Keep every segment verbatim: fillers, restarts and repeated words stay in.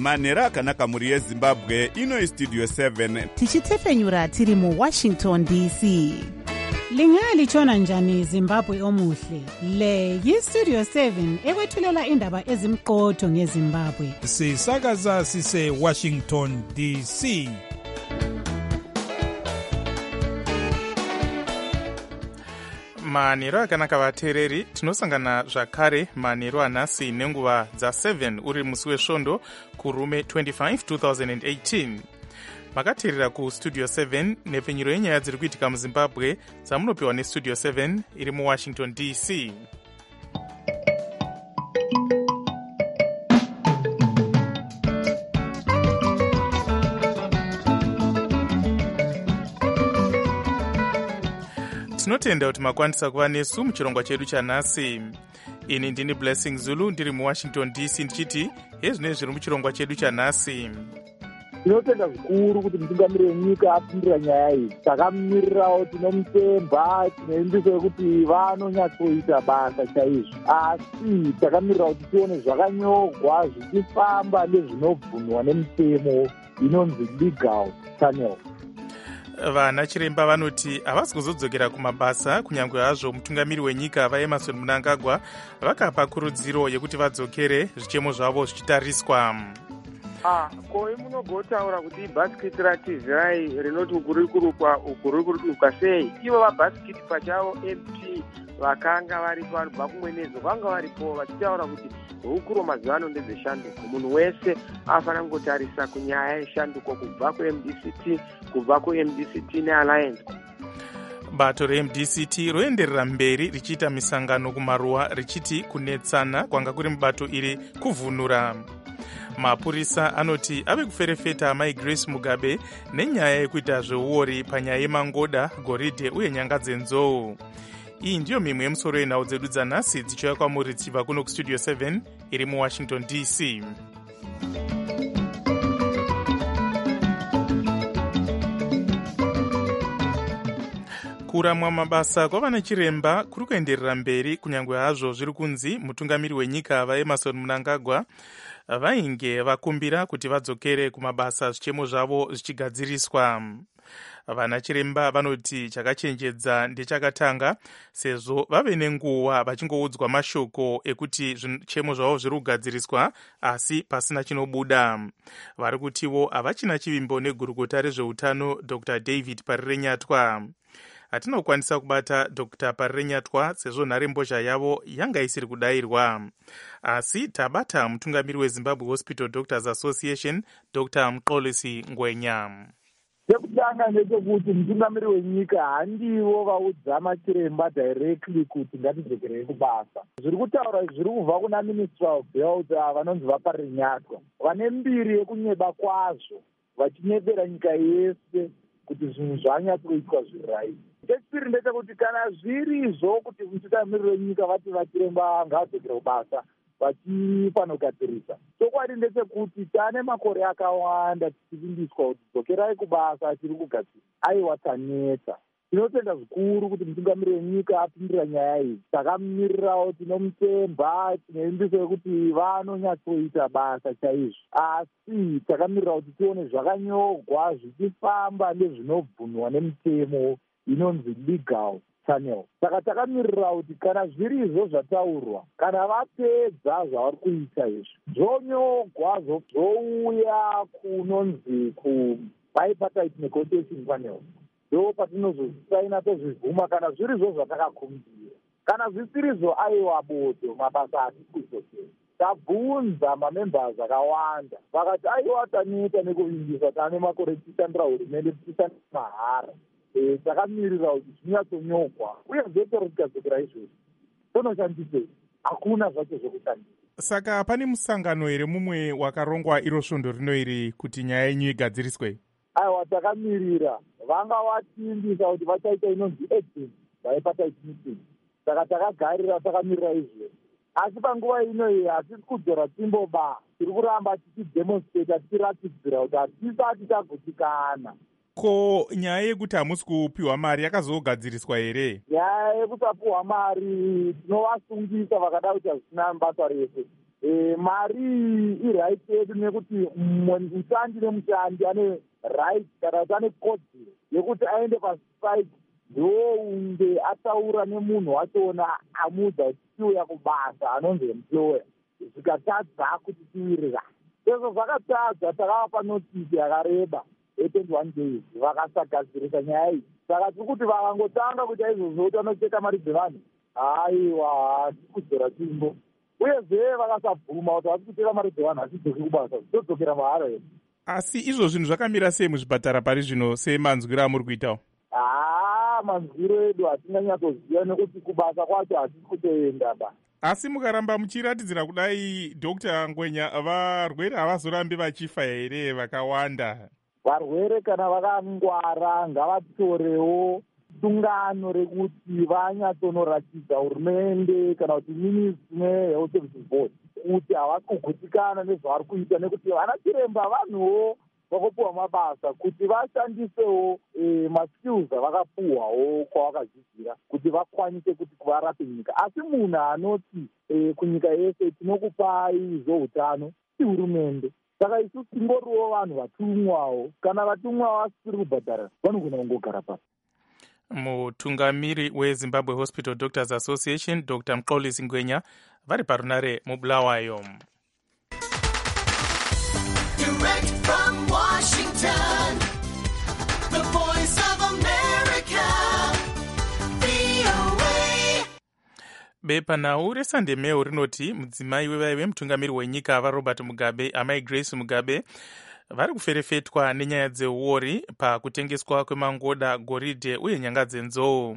manhero akanaka mhuri yezimbabwe. Ino istudio seven tichitefenyura tiri muwashington D C. Lingalitshona njani Zimbabwe omuhle? Le yistudio seven ekwethulela indaba ezimqotho ngeZimbabwe. Sisakaza sise Washington D C. manhero akanaka vateereri, tinosangana zvakare manhero anhasi nenguva dza7 uri musi wesvondo kurume twenty-five two thousand eighteen. makateerera kustudio seven nepfenyuro yenyaya dziri kuitika muzimbabwe dzamunopiwa nestudio seven iri muwashington D C. tinotenda kuti makwanisa kuva nesu muchirongwa chedu chanhasi. Ini ndini Blessing Zulu ndiri muwashington D C ndichiti hezvinezvi zviri muchirongwa chedu chanhasi. Tinotenda zvikuru kuti mutungamiri wenyika apindira nyaya iyi. Takamirirawo, tinomutemba, tinoimbisa kuti vanonyatsoita basa chaizvo. Asi takamirira kuti tione zvakanyogwa zvichifamba nezvinobvunwa nemutemo inonzi legal channel. Vana chiremba vanoti havasi kuzodzokera kumabasa kunyange hazvo mutungamiri wenyika vaEmmerson Mnangagwa vakapa kurudziro yekuti vadzokere zvichemo zvavo zvichitariswa. Ah, koi munogotaura kuti ibhasikiti ratizai rinoti ukuri kurukwa ukuri kurukwa sei? Ivo vabhasikiti pachavo M P vakanga varipo vanobva kumwenezo vanga varipo vachitaura kuti hukuro mazuva ano ndezveshanduko. Munhu wese afana kungotarisa kunyaya yeshanduko kubva ku-M D C T kubva ku-M D C T neAlliance. Bato re-M D C T roenderera mberi richiita misangano kumaruwa richiti kunetsana kwanga kuri mubato iri kuvhunura. Mapurisa anoti ave kuferefeta amai Grace Mugabe nenyaya yekuita zveuori panyaya yemangoda, goridhe uye nyanga dzenzou. Iyi ndiyo mimwe yemusoro yenhau dzedu dzanhasi dzichiuya kwamuri dzichibva kuno kustudio seven iri muwashington D C. kuramwa mabasa kwavana chiremba kuri kuenderera mberi kunyange hazvo zviri kunzi mutungamiri wenyika vaEmmerson Mnangagwa vainge vakumbira kuti vadzokere kumabasa zvichemo zvavo zvichigadziriswa. Vana chiremba vanoti chakachenjedza ndechakatanga sezvo vave nenguva vachingoudzwa mashoko ekuti zvichemo zvavo zviri kugadziriswa asi pasina chinobuda. Vari kutivo havachina chivimbo negurukota rezveutano Dr David Parirenyatwa. Hatinokwanisa kubata Dr Parirenyatwa sezvo nharembozha yavo yanga isiri kudayirwa. Asi tabata mutungamiri weZimbabwe Hospital Doctors Association Dr Mxolisi Ngwenya. Chekutanga ndechekuti mutungamiri wenyika handivo vaudza machiremba directly kuti ngatidzokerei kubasa. Zviri kutaura zviri kubva kuna Minister of Health vanonzi vaParirenyatwa. Vane mbiri yekunyeba kwazvo vachinyebera nyika yese kuti zvinhu zvanyatsoitwa zviri right. Chechipiri ndechekuti kana zvirizvo kuti mutungamiri wenyika vati vachiremba ngavadzokere kubasa vachifana kugadzirisa, chokwadi ndechekuti tane makore akawanda tichivimbiswa kuti dzokerai kubasa tiri kugadzirisa. Aiwa taneta. Tinotenda zvikuru kuti mutungamiri wenyika apindira nyaya iyi. Takamirirawo, tinomutemba, tinoimbisa kuti vanonyatsoita basa chaizvo. Asi takamirira kuti tione zvakanyogwa zvichifamba nezvinobvunwa nemutemo inonzi legal channel. Saka takamirira kuti kana zvirizvo zvataurwa, kana vapedza zvavari kuita izvi, zvonyogwa zvouya kunonzi ku-bipartite negotiation panel, ndo patinozosaina tozvivhuma kana zvirizvo zvatakakumbira. Kana zvisirizvo aiwa bodo mabasa ati kuzokera. Tabvunza mamembers akawanda vakati aiwa taneta nekuvimbisa tane makore tichitandira hurumende tichitandira mahara. Takamirira kuti zvinyatsonyogwa uye zvepero tikadzokera izvozvo tonoshandisei, hakuna zvacho zvokushandisa. Saka pane musangano here mumwe wakarongwa iro svondo rino iri kuti nyaya yenyu igadziriswe? Aiwa, takamirira. Vanga vatiimbisa kuti vachaita inonzi agent bipartite meeting. Saka takagarira takamirira izvozvo. Asi panguva ino iyi hatisi kudzora timboba, tiri kuramba tichidemonstrata tichiratidzira kuti hatisati tagutsikana. Ko nyaya yekuti hamusi kupiwa mari yakazogadziriswa here? Nyaya yekusapiwa mari tinovasungisa vakada kuti hazvisina basa rese. e, mari iright yedu nekuti mushandi nemushandi ane right kana kuti ane kodzero yekuti aende pasite ndounge ataura nemunhu wachona amuudza kuti tiuya kubasa anonzi employer zvikatadza kuti tiwirira sezvo zvakatadza takavapa notisi yakareba ye-twenty-one days vakasagadzirisa nyaya iyi saka tiri kuti vakangotanga kuita izvozvo kuti vanocheka mari dzevanhu aiwa hasi kudzora timbo uyezve vakasabvuma kuti vasi kucheka mari dzevanhu hasidzoki kubasa zvizodzokera mahara here. Asi izvo zvinhu zvakamira sei muzvipatara pari zvino semanzwiro amuri kuitawo? haa manzwiro edu hatinganyatsoziva nekuti kubasa kwacho hatisi kutoenda ba. Asi mukaramba muchiratidzira kudai Dr Ngwenya, varwere havazorambi vachifa here vakawanda? Varwere kana vakangwara ngavatorewo sungano rekuti vanyatsonoratidza hurumende kana kuti ministry nehealth services board kuti havasi kugutikana nezvavari kuita, nekuti vana chiremba vanhuwo vakopiwa mabasa kuti vashandisewo e, maskills avakapuhwawo kwavakadzidzira kuti vakwanise kuti varape nyika. Asi munhu anoti e, kunyika yese tinokupai zvoutano ihurumende, saka isu tingoriwo vanhu vatumwawo, kana vatumwawo vasiri kubhadhara vanogona kungogara pasi. Mutungamiri weZimbabwe Hospital Doctors Association Dr Mxolisi Ngwenya vari parunare muBulawayo. Direct from Washington, the voice of America, V O A. Bepanhau reSunday Mail rinoti mudzimai wevai vemutungamiri wenyika vaRobert Mugabe, amai Grace Mugabe, vari kuferefetwa nenyaya dzeuori pakutengeswa kwemangoda, goridhe uye nyanga dzenzou.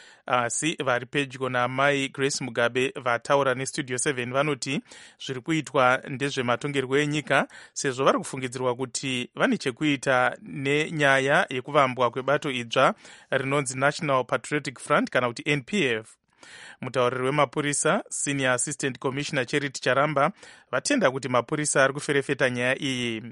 Asi vari pedyo naamai Grace Mugabe vataura neStudio seven vanoti zviri kuitwa ndezvematongerwo enyika, sezvo vari kufungidzirwa kuti vane chekuita nenyaya yekuvambwa kwebato idzva rinonzi National Patriotic Front kana kuti N P F. Mutauriri wemapurisa Senior Assistant Commissioner Charity Charamba vatenda kuti mapurisa ari kuferefeta nyaya iyi.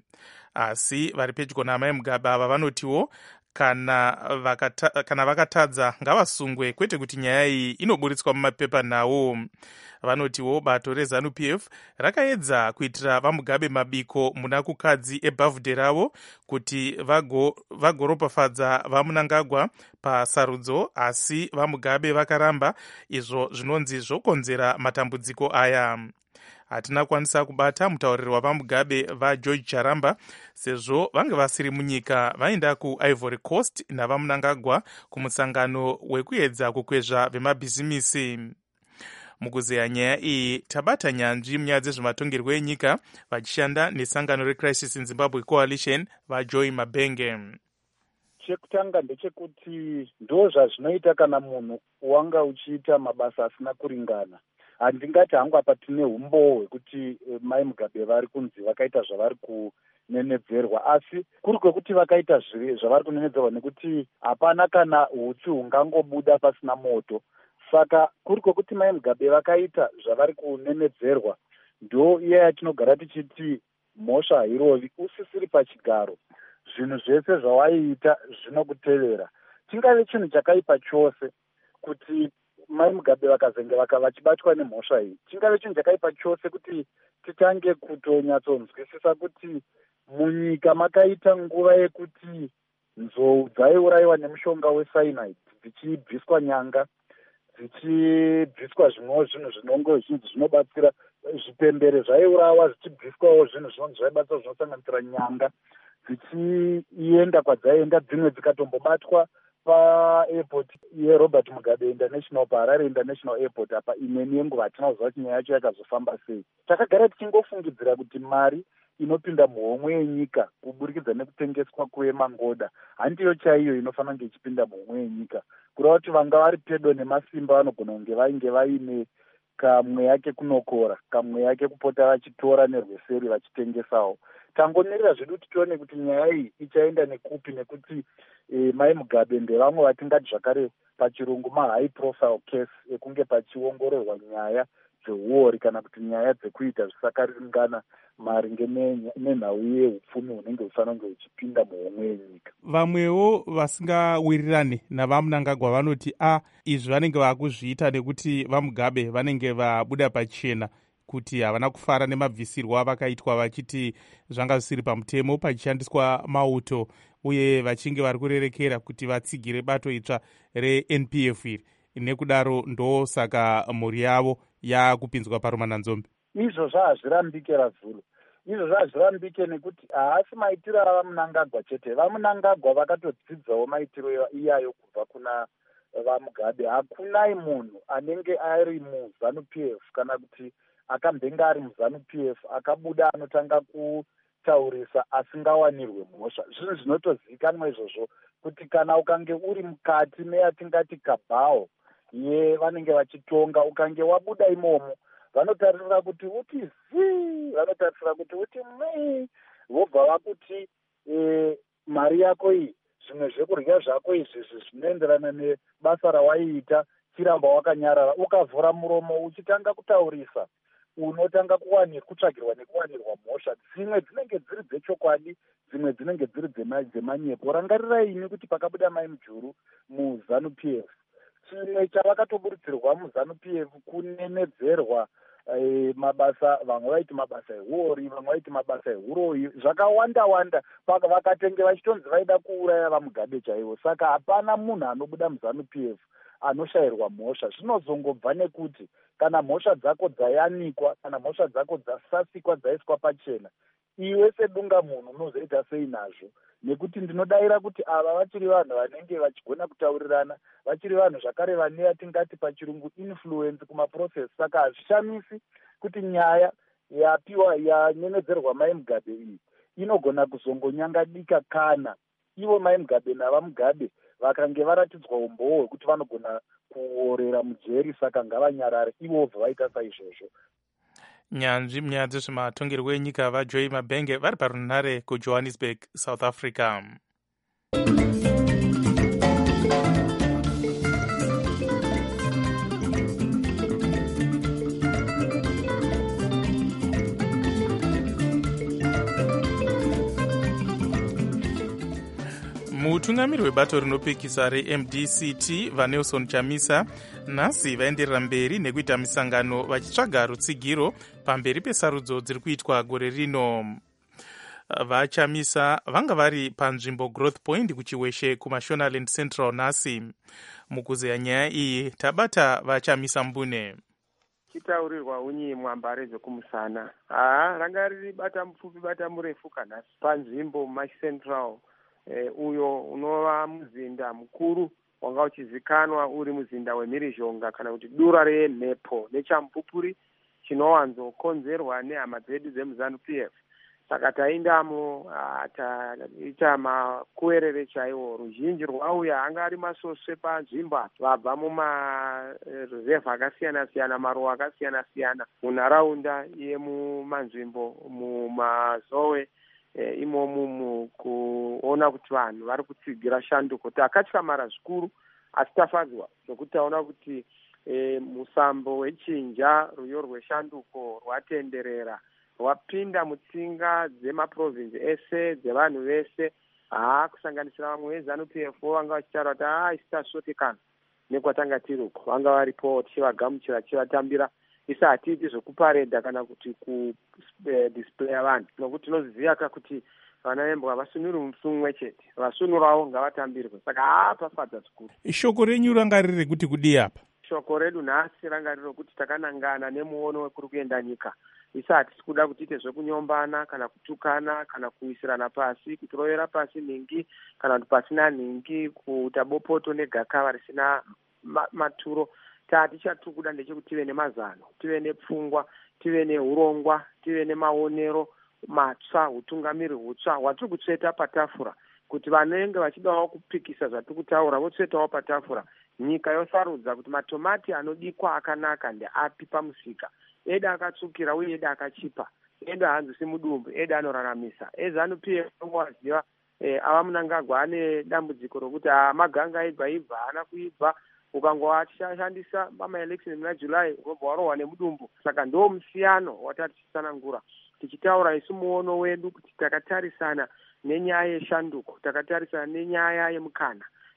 Asi vari pedyo naamai Mugabe ava vanotiwo kana vakata, kana vakatadza ngavasungwe, kwete kuti nyaya iyi inoburitswa mumapepa nawo. Vanotiwo bato reZanu P F rakaedza kuitira vaMugabe mabiko muna kukadzi ebhavhudhe ravo kuti vago, vagoropafadza vaMunangagwa pasarudzo, asi vaMugabe vakaramba, izvo zvinonzi zvokonzera matambudziko aya. Hatina kwanisa kubata mutauriri wavaMugabe vaGeorge Charamba, sezvo vange vasiri munyika vaenda kuIvory Coast navaMunangagwa kumusangano wekuedza kukwezva vemabhizimisi. Mukuzeya nyaya iyi tabata nyanzvi munyaya dzezvematongerwo enyika vachishanda nesangano reCrisis in Zimbabwe Coalition vaJoy Mabenge. Chekutanga ndechekuti ndo zvazvinoita kana munhu wanga uchiita mabasa asina kuringana. Handingati hangu apa tine umbo hwekuti mai Mugabe vari kunzi vakaita zvavari kunenedzerwa, asi kuri kwekuti vakaita zvavari kunenedzerwa nekuti hapana kana hutsi hungangobuda pasina moto. Saka kuri kwekuti mai Mugabe vakaita zvavari kunenedzerwa, ndo iya yatinogara tichiti mhosva hairovi, usisiri pachigaro. Zvinhu zvese zvawaiita zvinokutevera. Chingave chinhu chakaipa chose kuti mai Mugabe vakazenge vaka vachibatwa nemhosva iyi, chingave chinhu chakaipa chose kuti titange kutonyatsokunzwisisa kuti munyika makaita nguva yekuti nzou dzaiurayiwa nemushonga wecyanide, dzichibviswa nyanga, dzichibviswa zvimwewo zvinhu zvinongo zvinhu zvinobatsira, zvipembere zvaiurawa zvichibviswawo zvinhu zvinonzi zvaibatsira zvinosanganisira nyanga, dzichienda kwadzaienda, dzimwe dzikatombobatwa paairport yeRobert Mugabe International, paHarare International Airport apa imweni yenguva hatina kuziva kuti nyaya yacho yakazofamba sei. Takagara tichingofungidzira kuti mari inopinda muhomwe yenyika kuburikidza nekutengeswa kwemangoda handiyo chaiyo inofanira kunge ichipinda muhomwe yenyika. Kureva kuti vanga vari pedo nemasimba vanogona kunge vainge vaine kamwe yake kunokora, kamwe yake kupota vachitora nerweseri vachitengesawo. Tangomirira zvedu kuti tione kuti nyaya iyi ichaenda nekupi, nekuti e, mai Mugabe ndevamwe vatingati zvakare pachirungu mahigh profile case ekunge pachiongororwa nyaya dzeuori kana kuti nyaya dzekuita zvisakaringana maringe nenhau yeupfumi hunenge hufanira kunge huchipinda muhomwe yenyika. Vamwewo vasingawirirani navaMunangagwa vanoti a izvi vanenge vakuzviita nekuti vaMugabe vanenge vabuda pachena, kuti havana kufara nemabvisirwo avakaitwa vachiti zvanga zvisiri pamutemo pachishandiswa mauto, uye vachinge vari kurerekera kuti vatsigire bato itsva reN P F iri. Nekudaro ndo saka mhuri yavo yakupinzwa parumananzombe. Izvozvo hazvirambike Ravhuru, izvozvo hazvirambike nekuti haasi maitiro avamunangagwa chete. Vamunangagwa vakatodzidzawo maitiro iyayo kubva kuna vaMugabe. Hakunai munhu anenge ari muZANU P F kana kuti akambenga ari muZANU P F akabuda anotanga kutaurisa asingawanirwe mhosva. Zvinhu zvinotozivikanwa izvozvo kuti kana ukange uri mukati meyatingati kabhawo ye vanenge vachitonga, ukange wabuda imomo, vanotarisira kuti uti zii, vanotarisira kuti uti mei, vobva vakuti e, mari yako iyi, zvimwe zvekudya zvako izvi zvinoenderana nebasa rawaiita, chiramba wakanyarara, ukavhura muromo uchitanga kutaurisa, unotanga kuwanirwa kutsvagirwa nekuwanirwa mhosva. Dzimwe dzinenge dziri dzechokwadi, dzimwe dzinenge dziri dzemanyepo. Rangarirai ini kuti pakabuda Mai Mujuru muZANU P F, chimwe chavakatoburutsirwa muZANU P F kunenedzerwa e, mabasa, vamwe vaiti mabasa ehuori, vamwe vaiti mabasa ehuroyi, zvakawanda wanda, paka vakatenge vachitonzi vaida kuuraya vaMugabe chaivo. Saka hapana munhu anobuda muZANU P F anoshayirwa mhosva. Zvinozongobva nekuti kana mhosva dzako dzayanikwa, kana mhosva dzako dzasasikwa, dzaiswa pachena, iwe sedunga munhu unozoita sei nazvo? Nekuti ndinodayira kuti ava vachiri vanhu vanenge vachigona kutaurirana, vachiri vanhu zvakare vane yatingati pachirungu influence kumaprocess. Saka hazvishamisi kuti nyaya yapiwa yanyenedzerwa Mai Mugabe iyi inogona kuzongonyangadika kana ivo Mai Mugabe navaMugabe vakange varatidzwa umboo hwekuti vanogona kuorera mujeri. Saka ngavanyarare ivovho vaita saizvozvo. Nyanzvi munyaya dzezvematongerwo enyika vaJoy Mabhenge vari parunhare kuJohannesburg, South Africa. Mutungamiri webato rinopikisa reM D C T vaNelson Chamisa nhasi vaenderera mberi nekuita misangano vachitsvaga rutsigiro pamberi pesarudzo dziri kuitwa gore rino. VaChamisa vanga vari panzvimbo Growth Point kuchiweshe kuMashonaland Central nhasi. Mukuzeya nyaya iyi tabata VaChamisa Mbune. Chitaurirwa unyi mwambare dzokumusana. Ah, ranga riri bata mupfupi bata murefu kanhasi panzvimbo Mash Central. E, uyo unova muzinda mukuru wanga uchizikanwa uri muzinda weMhirizhonga kana kuti dura remhepo nechamupupuri chinowanzokonzerwa nehama dzedu dzemuZANU P F. Saka taindamo taita makuwerere chaiwo. Ruzhinji rwauya anga ari masosve panzvimbo vabva mumarevha akasiyana siyana, maruwa akasiyana siyana munharaunda yemumanzvimbo mumazowe E, imomu mukuona kuti vanhu vari kutsigira shanduko. Takatyamara zvikuru asi tafadzwa nokuti taona kuti e, musambo wechinja ruyo rweshanduko rwatenderera rwapinda mutsinga dzemaprovinsi ese dzevanhu vese, haa kusanganisira vamwe veZANU P F vanga vachitaura kuti haa isi tasvotekana nekwatanga tiri uko. Vanga varipo tichivagamuchira tichivatambira, isi hatiiti zvokuparedha kana kuti kudisplaya vanhu, nokuti tinoziviya ka kuti vana vembwa vasunuri musumwe chete, vasunurawo ngavatambirwe. Saka haa pafadza zvikuru. Shoko renyu ranga riri kuti kudii apa? Shoko redu nhasi ranga riri kuti takanangana nemuono wekuri kuenda nyika. Isi hatisi kuda kutiite zvekunyombana kana kutukana kana kuisirana pasi, kutirovera pasi nhingi kana kuti pasina nhingi, kuita bopoto negakava risina ma- maturo. Tatichati kuda ndechekuti tive nemazano, tive nepfungwa, tive neurongwa, tive nemaonero matsva, utungamiri hutsva hwatiri kutsveta patafura, kuti vanenge vachidawo kupikisa zvatiri kutaura votsvetawo patafura. Nyika yosarudza kuti matomati anodikwa akanaka ndeapi pamusika, eda akatsvukira uye eda akachipa, eda hanzisi mudumbu, eda anoraramisa. eZANU P F waziva e, ava Munangagwa ane dambudziko rokuti maganga aibva ibva haana kuibva, ukangowashandisa pamaelection muna July unobva warohwa nemudumbu. Saka ndo musiyano watati tichisanangura tichitaura isu muono wedu kuti takatarisana nenyaya yeshanduko, takatarisana nenyaya yemukana,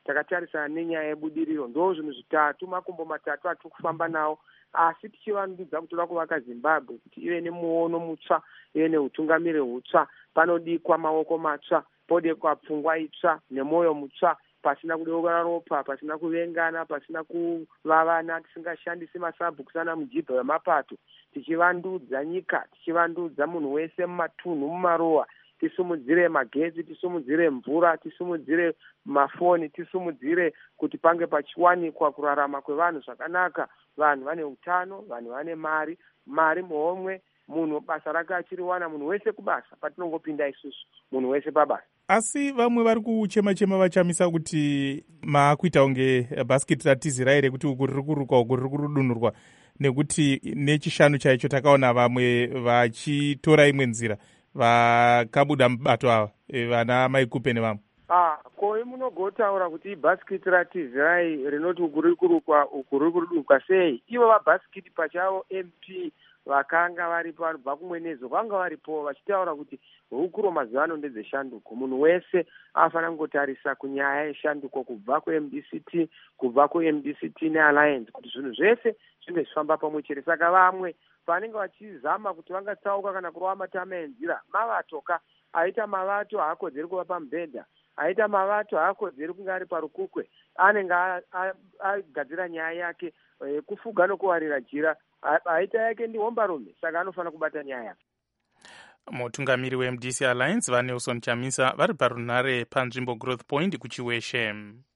takatarisana nenyaya yebudiriro. Ndo zvinhu zvitatu, makumbo matatu atiri kufamba nawo, asi tichivandudza kuti toda kuvaka Zimbabwe kuti ive nemuono mutsva, ive neutungamiri hutsva. Panodikwa maoko matsva, podekwa pfungwa itsva nemwoyo mutsva, pasina kudeukana ropa, pasina kuvengana, pasina kuvavana, tisingashandisi masabhuku sana mujibha wemapato, tichivandudza nyika, tichivandudza munhu wese mumatunhu, mumaruwa, tisumudzire magetsi, tisumudzire mvura, tisumudzire mafoni, tisumudzire kuti pange pachiwanikwa kurarama kwevanhu zvakanaka. Vanhu vane utano, vanhu vane mari, mari muhomwe, munhu basa rake achiriwana, munhu wese kubasa, patinongopinda isusu, munhu wese pabasa. Asi vamwe vari kuchema-chema vachamisa kuti maakuita unge bhasikiti ratizira here, kuti uku riri kurukwa, uku riri kurudunurwa, nekuti nechishanu chaicho takaona vamwe vachitora imwe nzira, vakabuda mubato ava, vana maikupe nevamwe. Ah, koi munogotaura kuti ibhasikiti ratizirai rinoti uku riri kurukwa, uku riri kurudunurwa sei? Ivo vabhasikiti pachavo M P vakanga varipo vanobva kumwenezo vanga varipo vachitaura kuti hukuro mazuva ano ndedzeshanduko. Munhu wese afana kungotarisa kunyaya yeshanduko kubva ku-M D C T, kubva ku-M D C T nealliance, kuti zvinhu zvese zvinge zvifamba pamwe chete. Saka vamwe vanenge vachizama kuti vangatsauka kana kurova matama enzira, mavatoka aita mavato haakodzeri kuva pamubhedha, aita mavato haakodzeri kunge ari parukukwe, anenge agadzira nyaya yake kufuga nokuwarira jira, aita yake ndihombarume, saka anofanira kubata nyaya yake. Mutungamiri we-M D C Alliance vaNelson Chamisa vari parunhare panzvimbo Growth Point kuchiweshe.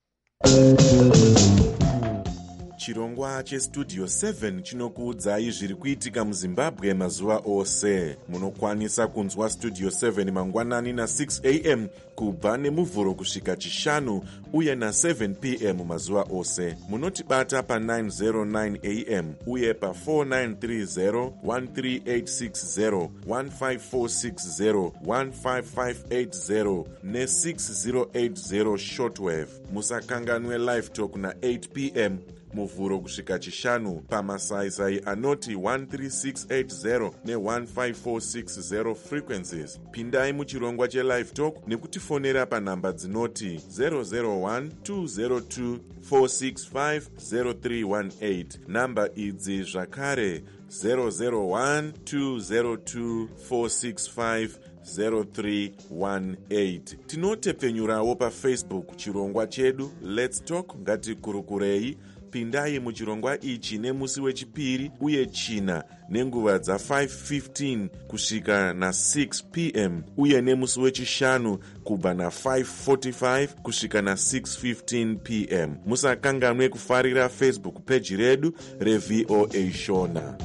Chirongwa chestudio seven chinokuudzai zviri kuitika muZimbabwe mazuva ose. Munokwanisa kunzwa studio seven mangwanani na six a m kubva nemuvhuro kusvika chishanu uye na seven p m mazuva ose. Munotibata pa nine oh nine a m uye pa four nine three zero, one three eight six zero, one five four six zero, one five five eight zero ne six zero eight zero shortwave. Musakanganwe live talk na eight p m muvhuro kusvika chishanu pamasaisai anoti one three six eight zero ne one five four six zero frequencies. Pindai muchirongwa chelive talk nekutifonera panhamba dzinoti zero zero one two zero two four six five zero three one eight. Namba idzi zvakare zero zero one two zero two four six five zero three one eight. Tinotepfenyurawo pafacebook chirongwa chedu Let's Talk ngatikurukurei. Pindai muchirongwa ichi nemusi wechipiri uye china nenguva dza five fifteen kusvika na six p m uye nemusi wechishanu kubva na five forty-five kusvika na six fifteen p m. Musakanganwe kufarira Facebook page redu reV O A Shona.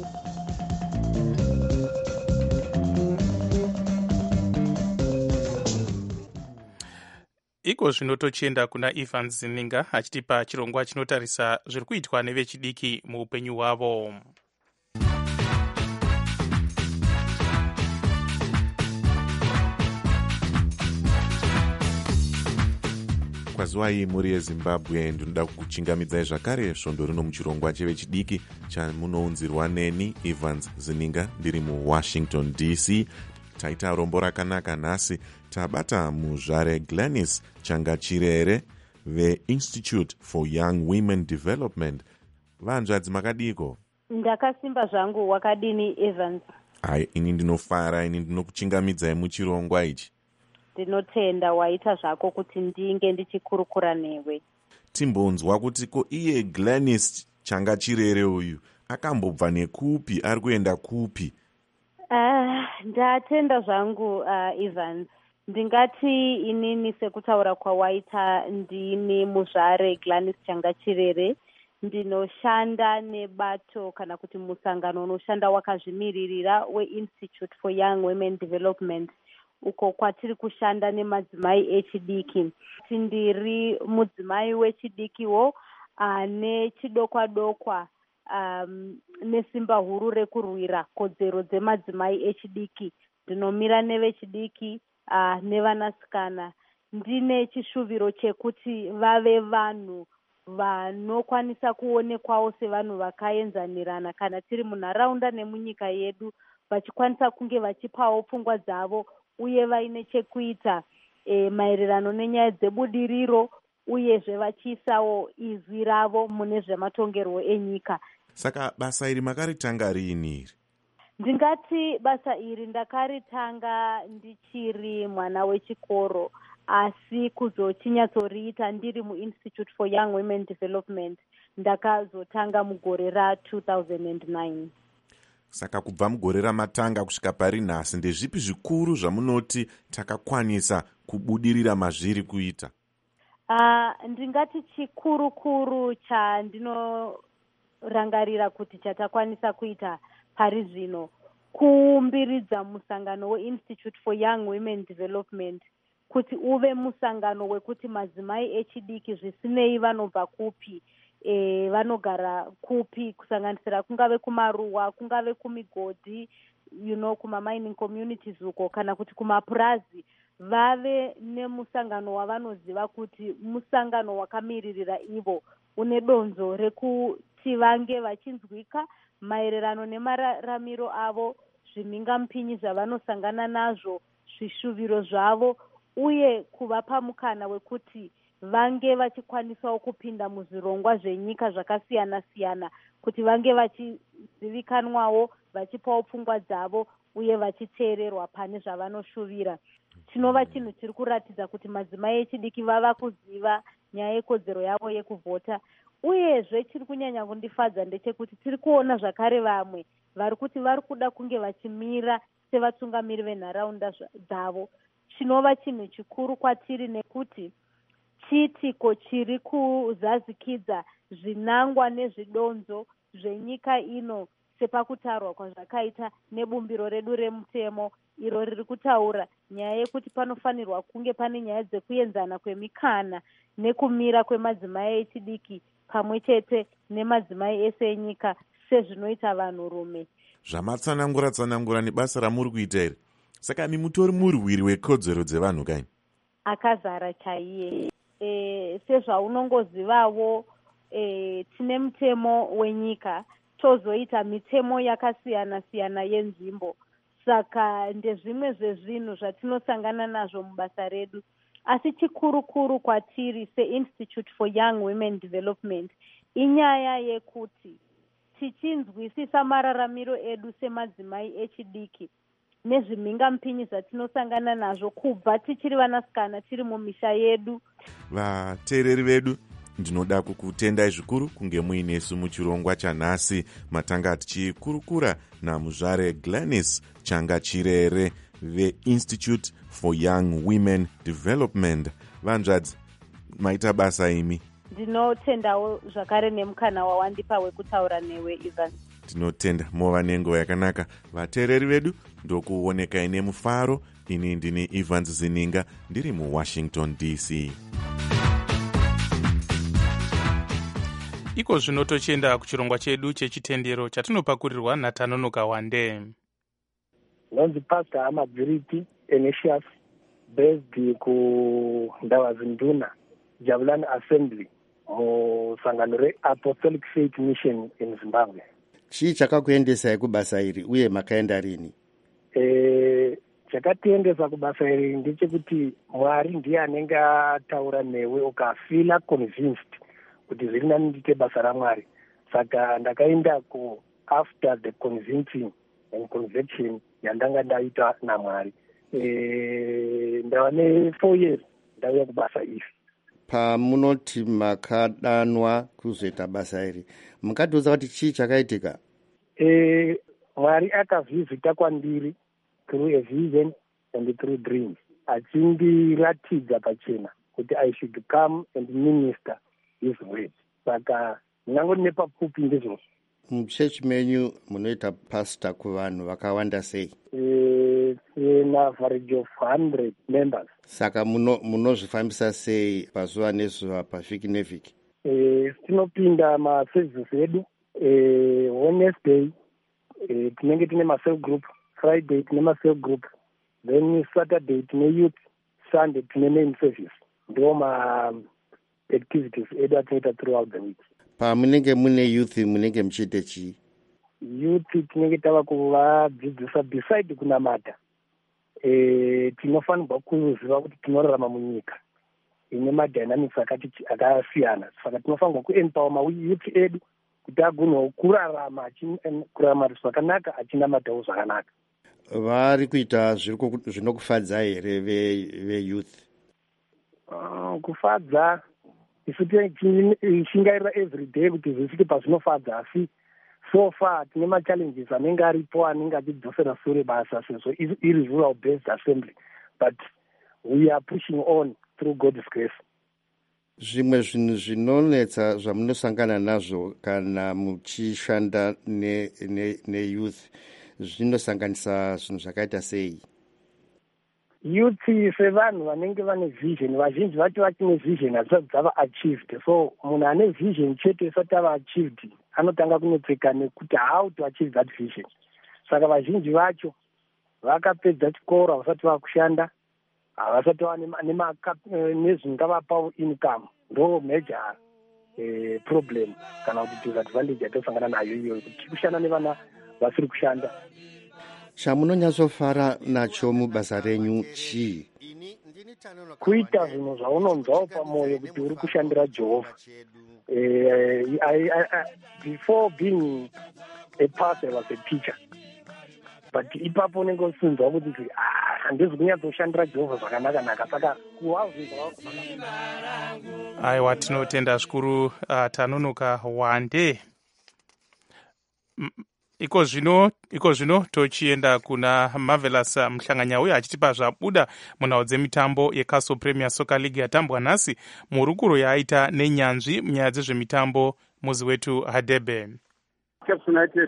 Iko zvinotochenda kuna Evans Zininga achitipa chirongwa chinotarisa zviri kuitwa nevechidiki muupenyu hwavo. Kwaziwai muri yeZimbabwe, ndinoda kukuchingamidzai zvakare svondo rino muchirongwa chevechidiki chamunounzirwa neni Evans Zininga ndiri muWashington D C. Taita rombo rakanaka nhasi, tabata muzvare Gladys Changachirere veInstitute for Young Women Development. Vanzvadzi makadiko? Ndakasimba zvangu, wakadini Evans? Hai, ini ndinofara, ini ndinokuchingamidzai muchirongwa ichi. Ndinotenda waita zvako kuti ndinge ndichikurukura newe. Timbonzwa kuti ko iye Gladys Changachirere uyu akambobva nekupi, ari kuenda kupi? Uh, ndatenda zvangu uh, Evans. Ndingati inini sekutaura kwawaita ndini muzvare Gladys Changachirere. Ndinoshanda nebato kana kuti musangano unoshanda wakazvimiririra weInstitute for Young Women Development. Uko kwatiri kushanda nemadzimai echidiki. Tindiri mudzimai wechidikiwo ane chidokwa dokwa um, nesimba huru rekurwira kodzero dzemadzimai echidiki. Ndinomira nevechidiki uh, nevanasikana. Ndine chishuviro chekuti vave vanhu vanokwanisa kuonekwawo sevanhu vakaenzanirana kana tiri munharaunda nemunyika yedu, vachikwanisa kunge vachipawo pfungwa dzavo uye vaine chekuita e, maererano nenyaya dzebudiriro uyezve vachiisawo izwi ravo mune zvematongerwo enyika. Saka basa iri makaritanga riini iri? Ndingati basa iri ndakaritanga ndichiri mwana wechikoro, asi kuzochinyatsorita ndiri muInstitute for Young Women Development ndakazotanga mugore ra-two thousand nine. Saka kubva mugore ramatanga kusvika pari nhasi, ndezvipi zvikuru zvamunoti takakwanisa kubudirira mazviri kuita? Uh, ndingati chikuru kuru chandinorangarira kuti chatakwanisa kuita pari zvino kuumbiridza musangano weInstitute for Young Women Development kuti uve musangano wekuti madzimai echidiki zvisinei vanobva kupi, e, vanogara kupi, kusanganisira kungave kumaruwa, kungave kumigodhi, you know, kuma-mining communities uko, kana kuti kumapurazi, vave nemusangano wavanoziva kuti musangano wakamiririra ivo, une donzo rekuti vange vachinzwika maererano nemararamiro avo, zvimhingamupinyi zvavanosangana nazvo, zvishuviro zvavo, uye kuvapa mukana wekuti vange vachikwanisawo kupinda muzvirongwa zvenyika zvakasiyana-siyana, kuti vange vachizivikanwawo, vachipawo pfungwa dzavo, uye vachiteererwa pane zvavanoshuvira. Chinova chinhu chiri kuratidza kuti madzimai echidiki vava kuziva nyaya yekodzero yavo yekuvhota. Uyezve chiri kunyanya kundifadza ndechekuti tiri kuona zvakare vamwe vari kuti vari kuda kunge vachimira sevatungamiri venharaunda dzavo. Chinova chinhu chikuru kwatiri nekuti chiitiko chiri kuzazikidza zvinangwa nezvidonzo zvenyika ino sepakutarwa kwazvakaita nebumbiro redu remutemo, iro riri kutaura nyaya yekuti panofanirwa kunge pane nyaya dzekuenzana kwemikana nekumira kwemadzimai echidiki pamwe chete nemadzimai ese enyika sezvinoita vanhurume. Zvamatsanangura tsanangura nebasa ramuri kuita iri, saka imi mutori murwiri wekodzero dzevanhu kanyi? Akazara chaiye. E, sezvaunongozivawo, e, tine mutemo wenyika, tozoita mitemo yakasiyana-siyana yenzvimbo. Saka ndezvimwe zvezvinhu zvatinosangana nazvo mubasa redu. Asi chikuru-kuru kwatiri seInstitute for Young Women Development inyaya yekuti tichinzwisisa mararamiro edu semadzimai echidiki nezvimhingamupinyi zvatinosangana nazvo kubva tichiri vanasikana tiri mumisha yedu. Vateereri vedu, ndinoda kukutendai zvikuru kunge muinesu muchirongwa chanhasi. Matanga tichikurukura namuzvare Gladys Changa Chirere veInstitute for Young Women Development. Vanzvadzi, maita basa imi. Ndinotendawo zvakare nemukana wawandipa wekutaura newe, Ivan. Tinotenda mova nenguva yakanaka. Vateereri vedu, ndokuonekai nemufaro. Ini ndini Evans Zininga, ndiri muWashington D C. Iko zvino tochienda kuchirongwa chedu chechitendero chatinopakurirwa naTanonoka Wande. Nonzi Pastor Amabviriti Enesius, based kuNdawazinduna Jabulani Assembly musangano reApostolic Faith Mission in Zimbabwe. Chii chakakuendesai kubasa iri uye makaenda rini? Eh, chakatiendesa kubasa iri ndechekuti Mwari ndiye anenge ataura newe ukafila convinced kuti zviri nani ndiite basa raMwari. Saka ndakaenda ku after the convincing and conviction yandanga ndaita naMwari. Eh, ndava ne-four years ndauya kubasa iri. Pamunoti makadanwa kuzoita basa iri, mukatiudza kuti chii chakaitika? Eh, Mwari akavhizita kwandiri through a vision and through dreams, achindiratidza pachena kuti I should come and minister his word. Saka nyango nepapfupi ndizvo. Muchechi menyu munoita pastor kuvanhu vakawanda sei? Eh, in average of one hundred members. Saka munozvifambisa muno sei pazuva nezuva, pavhiki nevhiki? Eh, tinopinda maservices edu. Eh, Wednesday eh, tinenge tine ma-cell group, Friday tine ma-cell group, then Saturday tine youth, Sunday tine main service. Ndo ma activities edu atinoita throughout the week. Pamunenge mune youth munenge muchiite chii? Youth tinenge tava kuvadzidzisa beside kunamata. Eh, tinofanirwa kuziva kuti tinorarama munyika. ine madynamics akati akasiyana saka tinofanirwa kuempower mayouth edu kuti agonwa kurarama kurarama zvakanaka achinamatawo zvakanaka. vari kuita zvinokufadza here veyouth? Uh, kufadza isu tishingairira every day kuti zvisvike pazvinofadza, asi so far tine machallenges anenge aripo anenge achidzosera sure basa sezvo iri rural based assembly, but we are pushing on through God's grace. Zvimwe zvinhu zvinonetsa zvamunosangana nazvo kana muchishanda neyouth zvinosanganisa zvinhu zvakaita sei? Youth sevanhu vanenge vane vision, vazhinji vacho vachine vision hazvisati dzava achieved, so munhu ane vision chete isati ava achieved anotanga kunetseka nekuti how to achieve that vision. Saka vazhinji vacho vakapedza chikoro vasati vakushanda, havasati vava nezvingavapawo income, ndo major eh, problem kana kuti disadvantage yatosangana nayo iyoyo kuti kushanda nevana vasiri kushanda. Chamunonyatsofara nacho mubasa renyu chii? Kuita zvinhu zvaunonzwawo pamwoyo kuti uri kushandira Jehovha. Eh, I, I, I, before being a pastor, I was a teacher. But ipapo unenge usinzwa kuti handizi kunyatsoshandira Jehovha zvakanaka-naka, saka kuwazvinzwa. Aiwa, tinotenda zvikuru uh, Tanonoka Wande. M iko zvino iko zvino tochienda kuna Marvelous Mhlanganya uye achitipa zvabuda munhau dzemitambo yeCastle Premier Soccer League yatambwa nhasi murukuro yaita nenyanzvi munyaya dzezvemitambo muzi wetu Hadebe. Cape United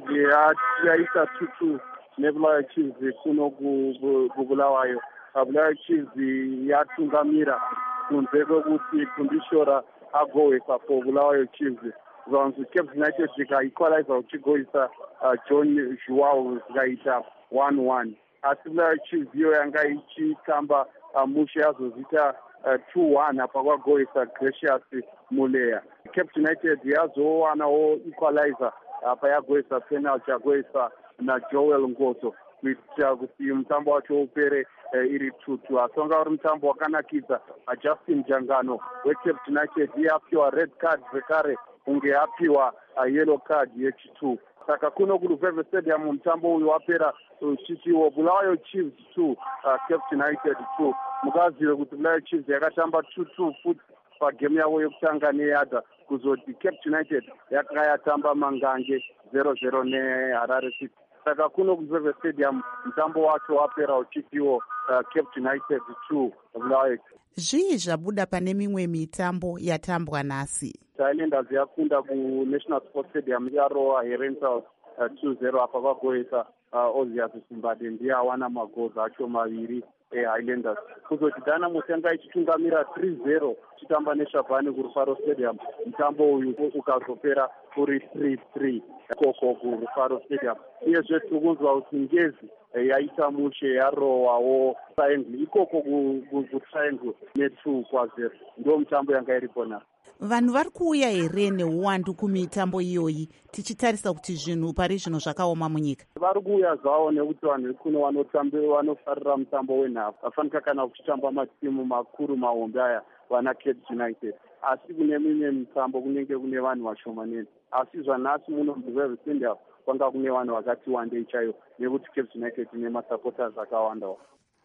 yaita tutu nebulawayo Chiefs kuno kubulawayo. Bulawayo Chiefs yatungamira kunze kwekuti kundishora agowesa for Bulawayo Chiefs. Vanhu Cape United zvikaikwalaiza uchigoisa uh, John Joao zikaita one one. Asi Bulawayo Chiefs iyo yanga ichitamba uh, mushe yazozita uh, two one apa kwagoisa Gracious Muleya. Cape United yazowanawo equalizer apa yagoisa penalty yagoisa na Joel Ngozo kuitira kuti mutambo wacho upere uh, iri tutu. Asi wanga uri mutambo wakanakidza uh, Justin Jangano weCape United yapiwa red card zvekare kunge apiwa uh, yellow card yechitu. Saka kuno kuRuveve Stadium mutambo uyu wapera uchichiwo Bulawayo Chiefs two, uh, Cape United two. Mukazive kuti Bulawayo Chiefs yakatamba two two futi pagame yavo yekutanga neyadha, kuzoti Cape United yakanga yatamba mangange zero zero neHarare City. Saka kuno kuRuveve Stadium mutambo wacho wapera uchichiwo uh, Cape United two, Bulawayo. Zvii zvabuda pane mimwe mitambo yatambwa nhasi? Highlanders yakunda kuNational Sports Stadium yarowa Herentals uh, two zero apa vagoisa uh, Ozias Simbade ndiye awana magozi acho maviri eHighlanders. Kuzoti Dynamos yanga ichitungamira three zero chitamba neShabhane kuRufaro Stadium, mutambo uyu ukazopera kuri three three koko kuRufaro Stadium. Uyezve tirikunzwa kuti Ngezi yaita mushe yarowawo Triangle ikoko kuTriangle ne-two kwa zero. Ndo mutambo yanga iripo na. Vanhu vari kuuya here neuwandu kumitambo iyoyi tichitarisa kuti zvinhu pari zvino zvakaoma munyika? Vari kuuya zvavo nekuti vanhu kuno vanofarira mutambo wenhabvu vafanika kana kuchitamba matimu makuru mahombe aya vana Cape United. Asi kune mimwe mitambo kunenge kune vanhu vashomanene. Asi zvanhasi muno muRuveve Stadium kwanga kune vanhu vakati wandei chaivo nekuti Cape United ine masupporters akawandawo.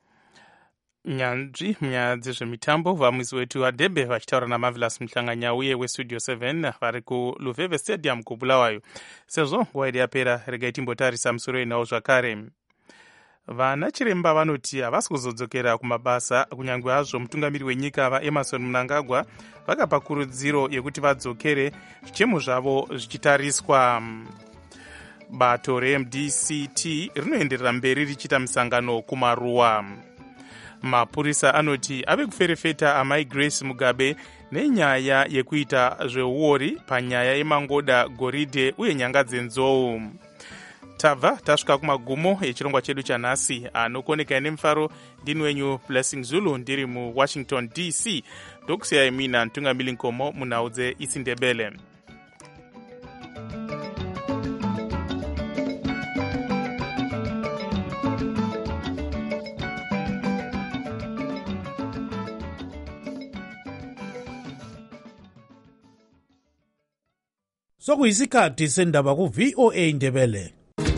Nyanzvi munyaya dzezvemitambo vamuzi wetu Hadebe vachitaura naMarvelous Mhlanganya uye weStudio seven vari kuRuveve Stadium kuBulawayo. Sezvo nguva yedu yapera, regai timbotarisa musoro yenhau zvakare. Vana chiremba vanoti havasi kuzodzokera kumabasa kunyange hazvo mutungamiri wenyika vaEmmerson Mnangagwa vakapa kurudziro yekuti vadzokere zvichemo zvavo zvichitariswa. Bato reM D C T rinoenderera mberi richiita musangano kumaruwa. Mapurisa anoti ave kuferefeta amai Grace Mugabe nenyaya yekuita zveuori panyaya yemangoda, goridhe uye nyanga dzenzou. Tabva tasvika kumagumo echirongwa chedu chanhasi. Anokoneka nemufaro ndini wenyu Blessing Zulu ndiri muWashington D C. Ndokusiyai mina Ntungamili Nkomo munhau dzeIsindebele. Sokuyisikhathi sendaba ku V O A Ndebele.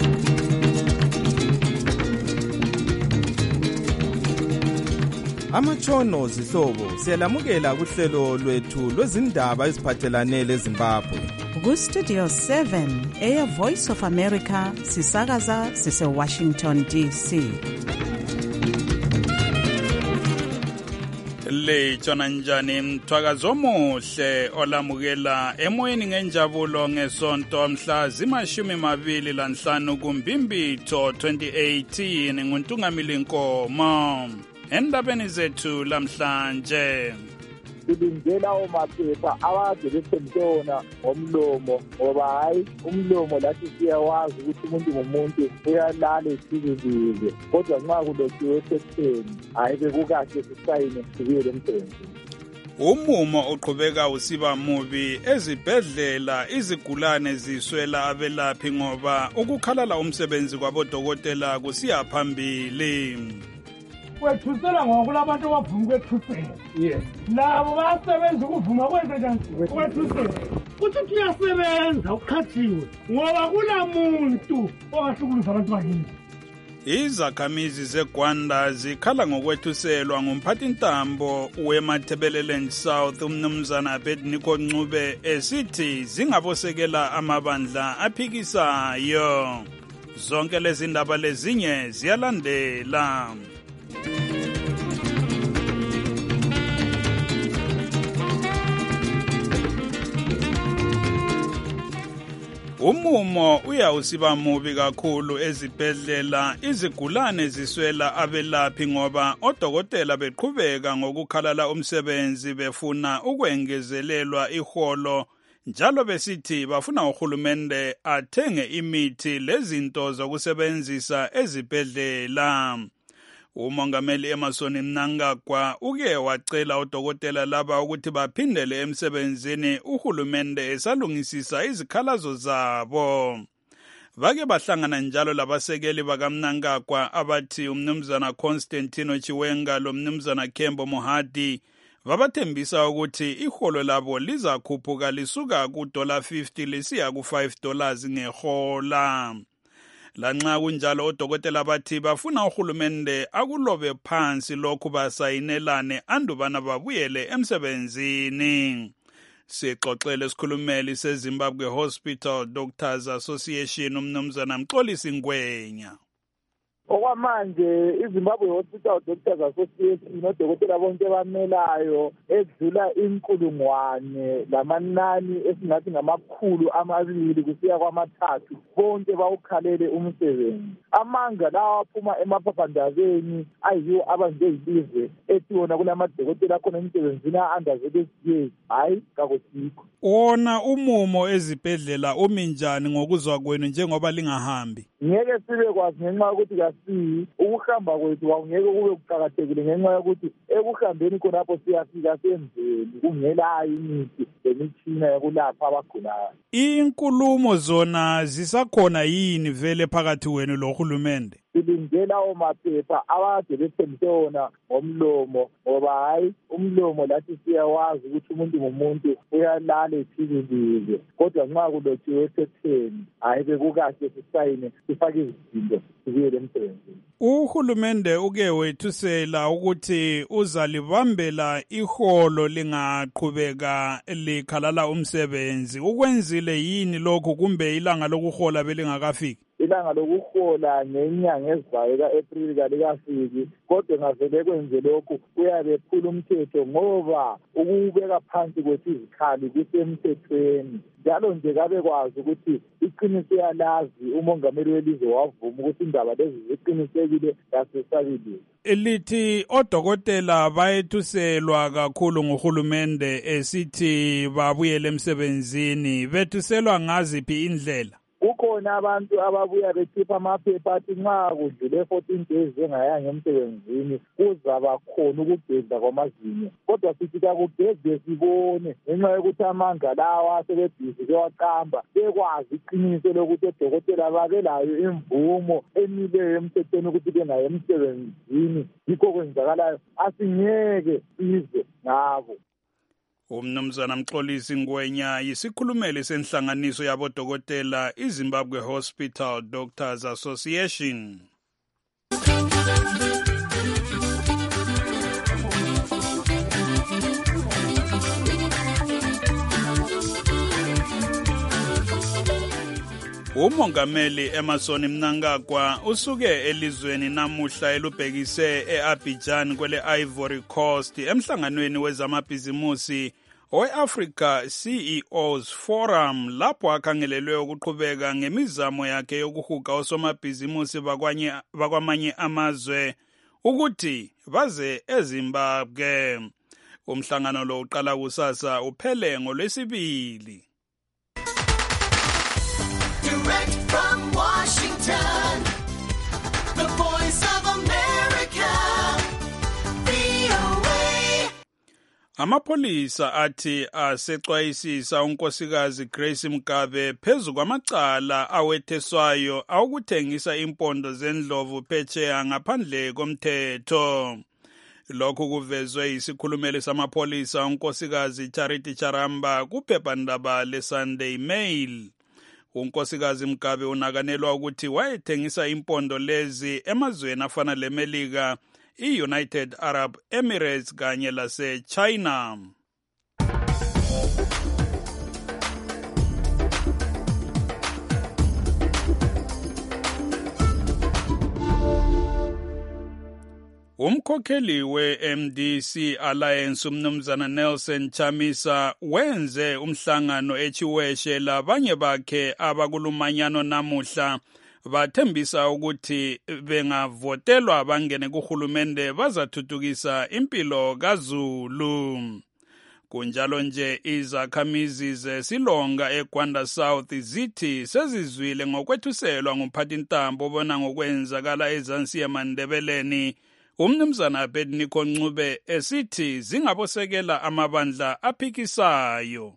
Amatshono zihlobo siyalamukela kuhlelo lwethu lwezindaba eziphathelane leZimbabwe. Ku Studio seven eya Voice of America sisakaza sise Washington D C. Le tshona njani mthwakazo omuhle olamukela emoyeni ngenjabulo ngesonto mhla zimashumi mabili lanhlanu kuMbimbitho twenty eighteen nguNtungamili Nkomo. Endabeni zethu lamhlanje silindela omaphepha abade besempona ngomlomo ngoba hayi umlomo lathi siyawazi ukuthi umuntu ngumuntu uyalala esizizize kodwa nxa kulotshiwe ephepheni hayi bekukahle sisayine sibuyele emsebenzini. Umumo uqhubeka usiba mubi ezibhedlela izigulane ziswela abelaphi ngoba ukukhalala umsebenzi kwabodokotela kusiya phambili. Kwethusela ngoba kulabantu abavuma kwethusela. Yes. Labo basebenza ukuvuma kwenze njani? Kwethusela. Kuthi kuyasebenza ukhathiwe ngoba kulamuntu ongahlukumeza abantu bakini. Izakhamizi zeGwanda zikhala ngokwethuselwa ngumphathintambo weMatabeleland South umnumzana Abednego Ncube esithi zingabosekela amabandla aphikisayo. Zonke lezi ndaba lezinye ziyalandela. Umumo uyawusiba mubi kakhulu ezibhedlela izigulane ziswela abelaphi ngoba odokotela beqhubeka ngokukhalala umsebenzi befuna ukwengezelelwa iholo njalo besithi bafuna uhulumende athenge imithi lezinto zokusebenzisa ezibhedlela. Umongameli Emmerson Mnangagwa uke wacela odokotela laba ukuthi baphindele emsebenzini uhulumende esalungisisa izikhalazo zabo. Bake bahlangana njalo labasekeli bakamnangagwa abathi umnumzana Constantino Chiwenga lo mnumzana Kembo Mohadi babathembisa ukuthi iholo labo lizakhuphuka lisuka ku one fifty lisiya ku five dollars ngehola. Lanxa kunjalo odokotela bathi bafuna uhulumende akulobe phansi lokhu basayinelane andubana babuyele emsebenzini. Sixoxele isikhulumeli seZimbabwe Hospital Doctors Association umnumzana Mxolisi Ngwenya. Okwamanje iZimbabwe Hospital Doctors Association odokotela bonke bamelayo edlula inkulungwane lamanani esingathi ngamakhulu amabili kusiya kwamathathu bonke bawukhalele umsebenzi. Amanga lawa aphuma emaphaphandabeni ayiwo abanje ilizwe ethi wona kulamadokotela khona emsebenzini andazebesiye hayi kakusikho. Wona umumo ezibhedlela umi njani ngokuzwa kwenu njengoba lingahambi? Ngeke sibe kwazi ngenxa yokuthi kasi ukuhamba kwethu awungeke kube kuqhakathekile ngenxa yokuthi ekuhambeni khonapho siyafika senzeni kungelayo imithi lemitshina yokulapha abagulayo. Inkulumo zona zisakhona yini vele phakathi wenu lohulumende? Silindela omaphepha abade bethembise wona ngomlomo ngoba hayi umlomo lathi siyawazi ukuthi umuntu ngumuntu uyalala ephilile kodwa nxa kulotshiwe ephepheni hayi bekukahle sisayine sifake izinto sibuyele emsebenzini. Uhulumende uke wethusela ukuthi uzalibambela iholo lingaqhubeka likhalala umsebenzi. Ukwenzile yini lokho kumbe ilanga lokuhola belingakafiki? Ilanga lokuhola ngenyanga ezayo ka-April kalikafiki kodwa ngavele kwenze lokhu uyabe phula umthetho ngoba ukubeka phansi kwethu izikhali kusemthethweni njalo nje kabe kwazi ukuthi iqiniso yalazi umongameli welizwe wavuma ukuthi indaba lezi ziqinisekile yasesabile. Elithi odokotela bayethuselwa kakhulu nguhulumende esithi babuyele emsebenzini bethuselwa ngaziphi indlela? Kukhona abantu ababuya bekhipha amaphepha athi nxa kudlule fourteen days engayanga emsebenzini kuzaba khona ukugeza kwamazinyo kodwa sithi kakugeze sibone ngenxa yokuthi amanga lawa sebebhizi bewaqamba bekwazi iqiniso lokuthi odokotela babelayo imvumo emileyo emthethweni ukuthi bengayi emsebenzini yikho kwenzakalayo asingeke sizwe ngabo. Umnumzana Mxolisi Ngwenya yisikhulumeli senhlanganiso yabodokotela iZimbabwe Hospital Doctors Association. Umongameli Emmerson Mnangagwa usuke elizweni namuhla elubhekise eAbidjan kwele Ivory Coast emhlanganweni wezamabhizimusi owe-Africa C E Os Forum lapho akhangelelwe ukuqhubeka ngemizamo yakhe yokuhuga osomabhizimusi bakwamanye amazwe ukuthi baze eZimbabwe. Umhlangano lo uqala kusasa uphele ngolwesibili. Direct from Washington, the voice of America, V O A. Amapolisa athi asexwayisisa unkosikazi Grace Mugabe phezu kwamacala awetheswayo awukuthengisa impondo zendlovu phetsheya ngaphandle komthetho. Lokhu kuvezwe isikhulumeli samapolisa unkosikazi Charity Charamba kuphephandaba leSunday Mail. Unkosikazi Mugabe unakanelwa ukuthi wayethengisa impondo lezi emazweni afana leMelika, i-United Arab Emirates kanye lase-China. Umkhokheli we-M D C Alliance umnumzana Nelson Chamisa wenze umhlangano eChiweshe labanye bakhe abakulumanyano namuhla bathembisa ukuthi bengavotelwa bangene kuhulumende bazathuthukisa impilo kaZulu. Kunjalo nje izakhamizi zeSilonga eGwanda South zithi sezizwile ngokwethuselwa ngumphathintambo obona ngokwenzakala eZansi eMandebeleni umnumzana Abednego Ncube esithi zingabosekela amabandla aphikisayo.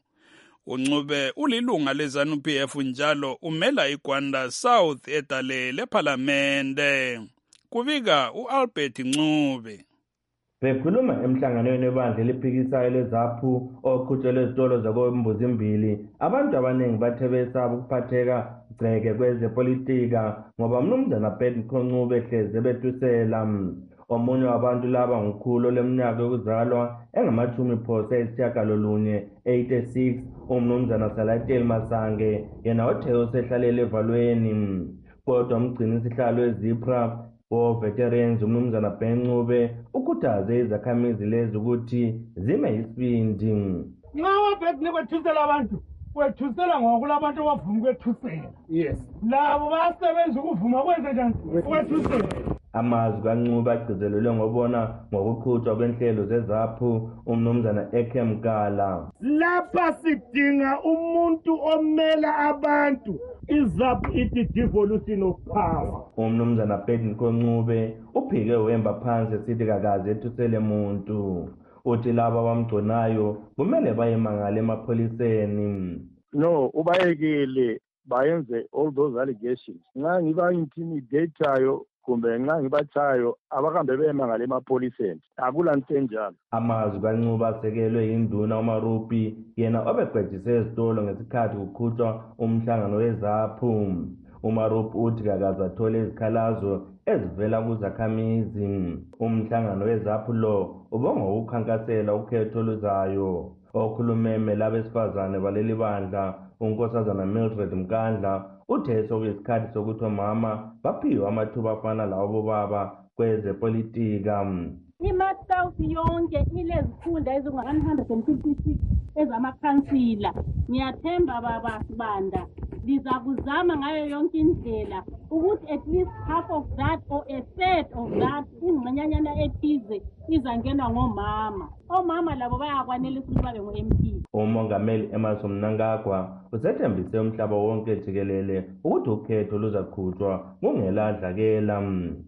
uNcube ulilunga leZANU P F njalo umela iGwanda South edale lePhalamende. Kubika uAlbert Ncube. Bekhuluma emhlanganweni webandla eliphikisayo leZAPU oqhutshelwe ezitolo zakoMbuzimbili, abantu abaningi bathe besaba ukuphatheka gceke kwezepolitika ngoba umnumzana Abednego Ncube ehleze bethusela. Omunye wabantu laba ngukhulu leminyaka yokuzalwa engamachumi phose ayisitshiyagalolunye eighty-six umnumzana Salateli Masange yena othe usehlalele evalweni. Kodwa umgcini isihlalo weZipra wo-veterans umnumzana Ben Ncube ukhuthaze izakhamizi lezi ukuthi zime isibindi. Nxa wabhekile kwethusela abantu wethusela ngokulabantu abavuma ukwethusela. Yes. Labo basebenza ukuvuma kwenze njani? Ukwethusela. Amazwi kaNcube agcizelelwe ngobona ngokuqhutshwa kwenhlelo zeZAPU umnumzana Eke Mkala. Lapha sidinga umuntu omela abantu. iZAPU ithi devolution of power. Umnumzana Abednego Ncube uphike wemba phansi esithi kakaze ethusele muntu. Uthi laba abamgconayo kumele bayemangala emapholiseni. No, ubayekele bayenze all those allegations. Nxa ngiba intimidateayo kumbe nxa ngibachayo abakambe bemangala emapholiseni. Akulanto enjalo. Amazwi kaNcube asekelwe yinduna uMarupi yena obeqedise ezitolo ngesikhathi kuqhutshwa umhlangano weZAPU. uMarupi uthi kakaze athole izikhalazo ezivela kuzakhamizi. Umhlangano weZAPU lo ubonga ukukhankasela ukhetho luzayo. Okhulumeme labesifazane baleli bandla unkosazana Mildred Mkandla uthe sokuyisikhathi sokuthi omama baphiwe amathuba afana lawo bobaba kwezepolitika. iMatsouth yonke ilezifunda ezingu-one hundred fifty-six ezamakhansila. Ngiyathemba baba Sibanda lizakuzama ngayo yonke indlela ukuthi at least half of that or a third of that ingxenyanyana ethize izangenwa ngomama. Omama labo bayakwanelisa ukuthi babe ngu-M P. Umongameli Emmerson Mnangagwa usethembise umhlaba wonke jikelele ukuthi ukhetho luzaqhutshwa kungeladlakela.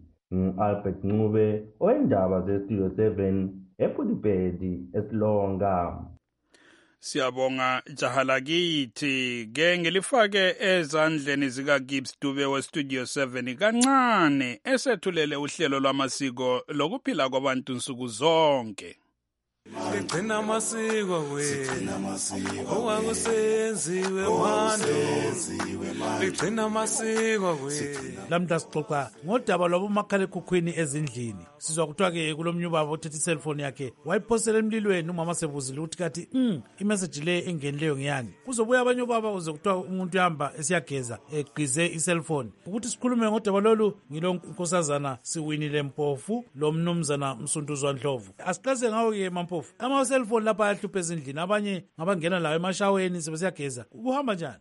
Albert Ncube oyindaba zeStudio seven ePhulipedi eSilonga. Siyabonga Jahalakithi ke ngelifake ezandleni zika Gibbs Dube weStudio seven kancane esethulele uhlelo lwamasiko lokuphila kwabantu nsuku zonke. Sigcina amasiko wethu okwakusenziwe manje sigcina amasiko wethu. Lamhla sixoxa ngodaba lwabomakhalekhukhwini ezindlini. Sizwa kuthiwa ke kulomnyubaba othethe iselfoni yakhe wayiphosela emlilweni, umama sebuzile ukuthi kathi mm imessage le engenileyo ngiyani. Kuzobuya abanye obaba uze kuthiwa umuntu uhamba esiyageza egqize iselfoni. Ukuthi sikhulume ngodaba lolu ngilo nkosazana Siwinile Mpofu lo mnumzana Msunduzwa Ndlovu. Asiqase ngawo ke Mampofu. Ama cellphone lapha ayahlupha ezindlini, abanye ngabangena lawo emashaweni sebesiyageza. Kuhamba njani?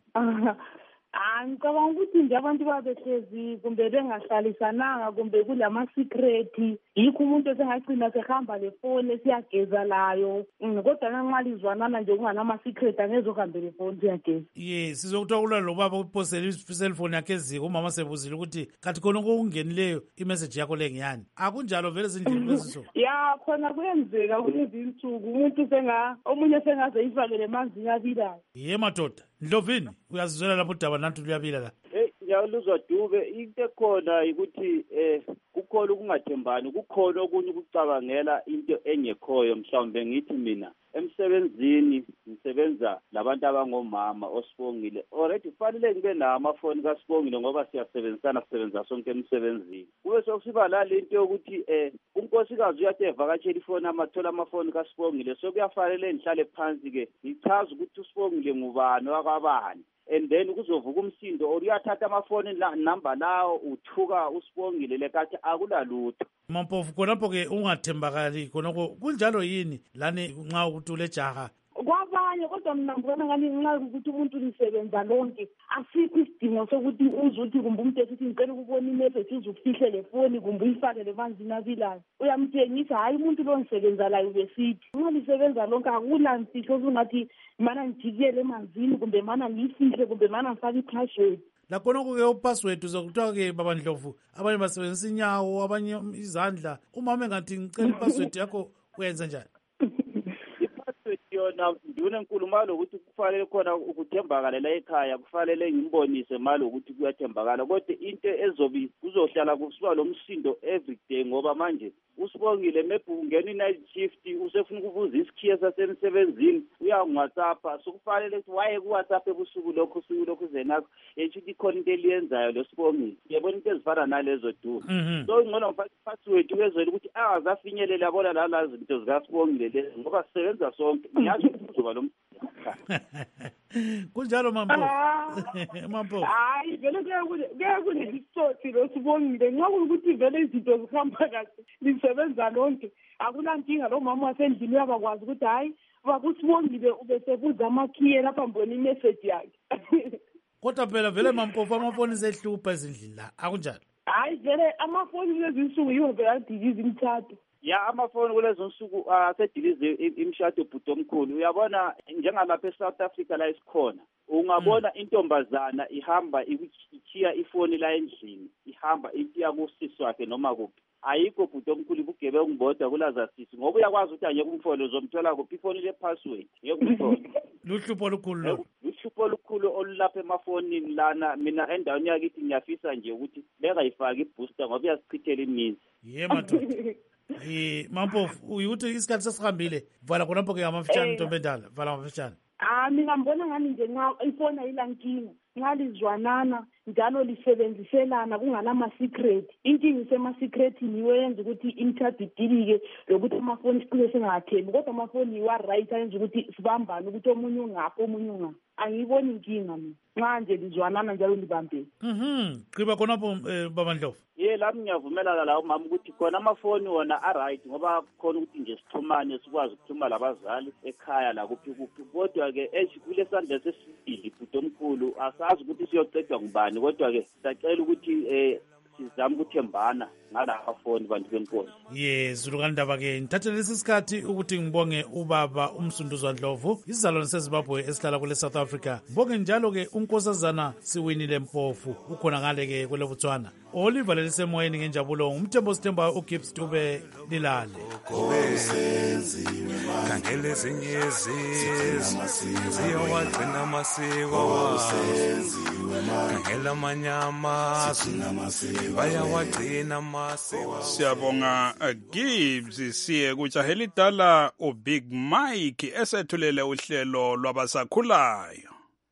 Ngicabanga ukuthi nje abantu babehlezi kumbe bengahlalisananga kumbe kulama-secret, yikho umuntu esengagcina sehamba lefoni esiyageza layo. Kodwa nxa lizwanana nje kunganama-secret angezohambe lefoni siyageza. Ye sizokuthiwa kula lo baba uphosele iselfoni yakhe eziko, umama sebuzile ukuthi kathi khona okungenileyo imessage yakho le ngiyani. Akunjalo vele ezindlini leziso. Ya khona kuyenzeka kulezi insuku umuntu senga omunye sengaze ifakele emanzini abilayo. Ye madoda Ndlovini uyazizwela lapho udaba nantu luyabila la. Eh ngiyaluzwa Dube, into ekhona ukuthi eh kukhona ukungathembani, kukhona okunye ukucabangela into engekhoyo. Mhlawumbe ngithi mina emsebenzini ngisebenza labantu abangomama oSibongile, already kufanele ngibe nawo amafoni kaSibongile ngoba siyasebenzisana sisebenza sonke emsebenzini. Kube sokusiba la lento yokuthi eh unkosikazi uyathi evakatshela ifoni amathola amafoni kaSibongile, so kuyafanele ngihlale phansi ke ngichaza ukuthi uSibongile ngubani wakwabani. And then kuzovuka umsindo or uyathatha amafoni number lawo uthuka uSibongile lekathi akulalutho. Mampofu khonapho ke ungathembakali khonoko kunjalo yini lani nxa ukuthi ule jaha kwabanye, kodwa mina ngibona ngani nxa ukuthi umuntu lisebenza lonke asikho isidingo sokuthi uzuthi kumbe umuntu esithi ngicela ukubona imessage uzufihle le foni kumbe uyifake lemanzini abilayo. Uyamthengisa, hayi umuntu lo ngisebenza layo besithi nxa lisebenza lonke akula mfihlo ungathi mana ngijikele emanzini kumbe mana ngiyifihle kumbe mana ngifake i-password. Lakhonoko ke upassword uzokuthiwa ke baba Ndlovu abanye basebenzisa inyawo abanye izandla. Umama engathi ngicela ipassword yakho uyenza njani? Yona ndune nkulu malo ukuthi kufanele khona ukuthembakala la ekhaya, kufanele ngimbonise malo ukuthi kuyathembakala, kodwa into ezobi kuzohlala kusiba lo msindo every day ngoba manje uSibongile maybe ungena i-night shift usefuna ukubuza isikhiye sasemsebenzini uyangu-WhatsApp, so kufanele ukuthi waye ku-WhatsApp ebusuku lokho usuku lokho zenakho esho ukuthi ikhona into eliyenzayo lo Sibongile. Ngiyabona into ezifana nalezo du. So ngcono ngifake i-password ukwenzela ukuthi angazafinyelela yabona lala zinto zikaSibongile lezi ngoba sisebenza sonke. Ngiyazi kuzoba lo kunjalo mambo. Mambo hayi vele kuya kunesisotsi lo Sibongile nxa ukuthi vele izinto zihamba kahle lisebenza lonke akulankinga. Lo mama wasendlini uyabakwazi ukuthi hayi bakuSibongile ubesebuza amakhiye lapha mbona imessage yakhe. Kodwa phela vele Mampofu amafoni sehlupha ezindlini la akunjalo. Hayi vele amafoni lezi insuku yiwo vele adiliza imthatho. Ya amafoni kulezo nsuku asedilize imshado ebhuti omkhulu. Uyabona njengalapha eSouth Africa la isikhona ungabona intombazana ihamba ikhiya ifoni la endlini ihamba ikiya kusisi wakhe noma kuphi, ayikho bhuti omkhulu ubugebe ungibodwa kulaza sisi ngoba uyakwazi ukuthi angeke umfolo uzomthola kuphi ifoni le password ngeke umfolo. Luhlupho olukhulu lo. Luhlupho olukhulu olulapha emafonini lana. Mina endaweni yakithi ngiyafisa nje ukuthi bengayifaki ibooster ngoba iyasichithela imizi. Ye madoda. Eh Mampofu uyuthi isikhathi sesihambile, vala khonapho ke amafitshane Ntombi Endala, vala amafitshane. Ah mina ngibona ngani nje nxa ifoni ayilankinga, nxa lizwanana njalo lisebenziselana kunganama-secret. Inkinga isema-secretini yiyo yenza ukuthi imthatho idilike lokuthi amafoni siqile singathembi, kodwa amafoni yiwa right ayenza ukuthi sibambane ukuthi omunye ungaphi omunye ungaphi. Angiyiboni inkinga mina nxa nje lizwanana njalo libambene. Mhm qiba khonapho baba Ndlovu. Ye lami ngiyavumelana lawo mama ukuthi khona amafoni wona a-right ngoba khona ukuthi nje sixhumane sikwazi ukuxhuma labazali ekhaya la kuphi kuphi, kodwa-ke eji kule sandla sesibili bhuti omkhulu asazi ukuthi siyocedwa ngubani, kodwa-ke sacela ukuthi um sizame ukuthembana ngala mafoni bantu benkosi. Ye Zulukalindaba-ke ngithathe lesi sikhathi ukuthi ngibonge ubaba uMsunduzwa Ndlovu, isizalwane seZimbabwe esihlala kule South Africa. Ngibonge njalo-ke unkosazana Siwinile Mpofu ukhona ngale-ke kwele Botswana. oliver lelisemoyeni ngenjabulo umthembo sithemba ugibbs dube lilale khangela ezinye izizwe ziyowagcina amasiko wazo khangela amanye amazwe bayawagcina amasiko. Siyabonga uh, Gibbs. Siye kujahela idala uBig Mike esethulele uhlelo lwabasakhulayo.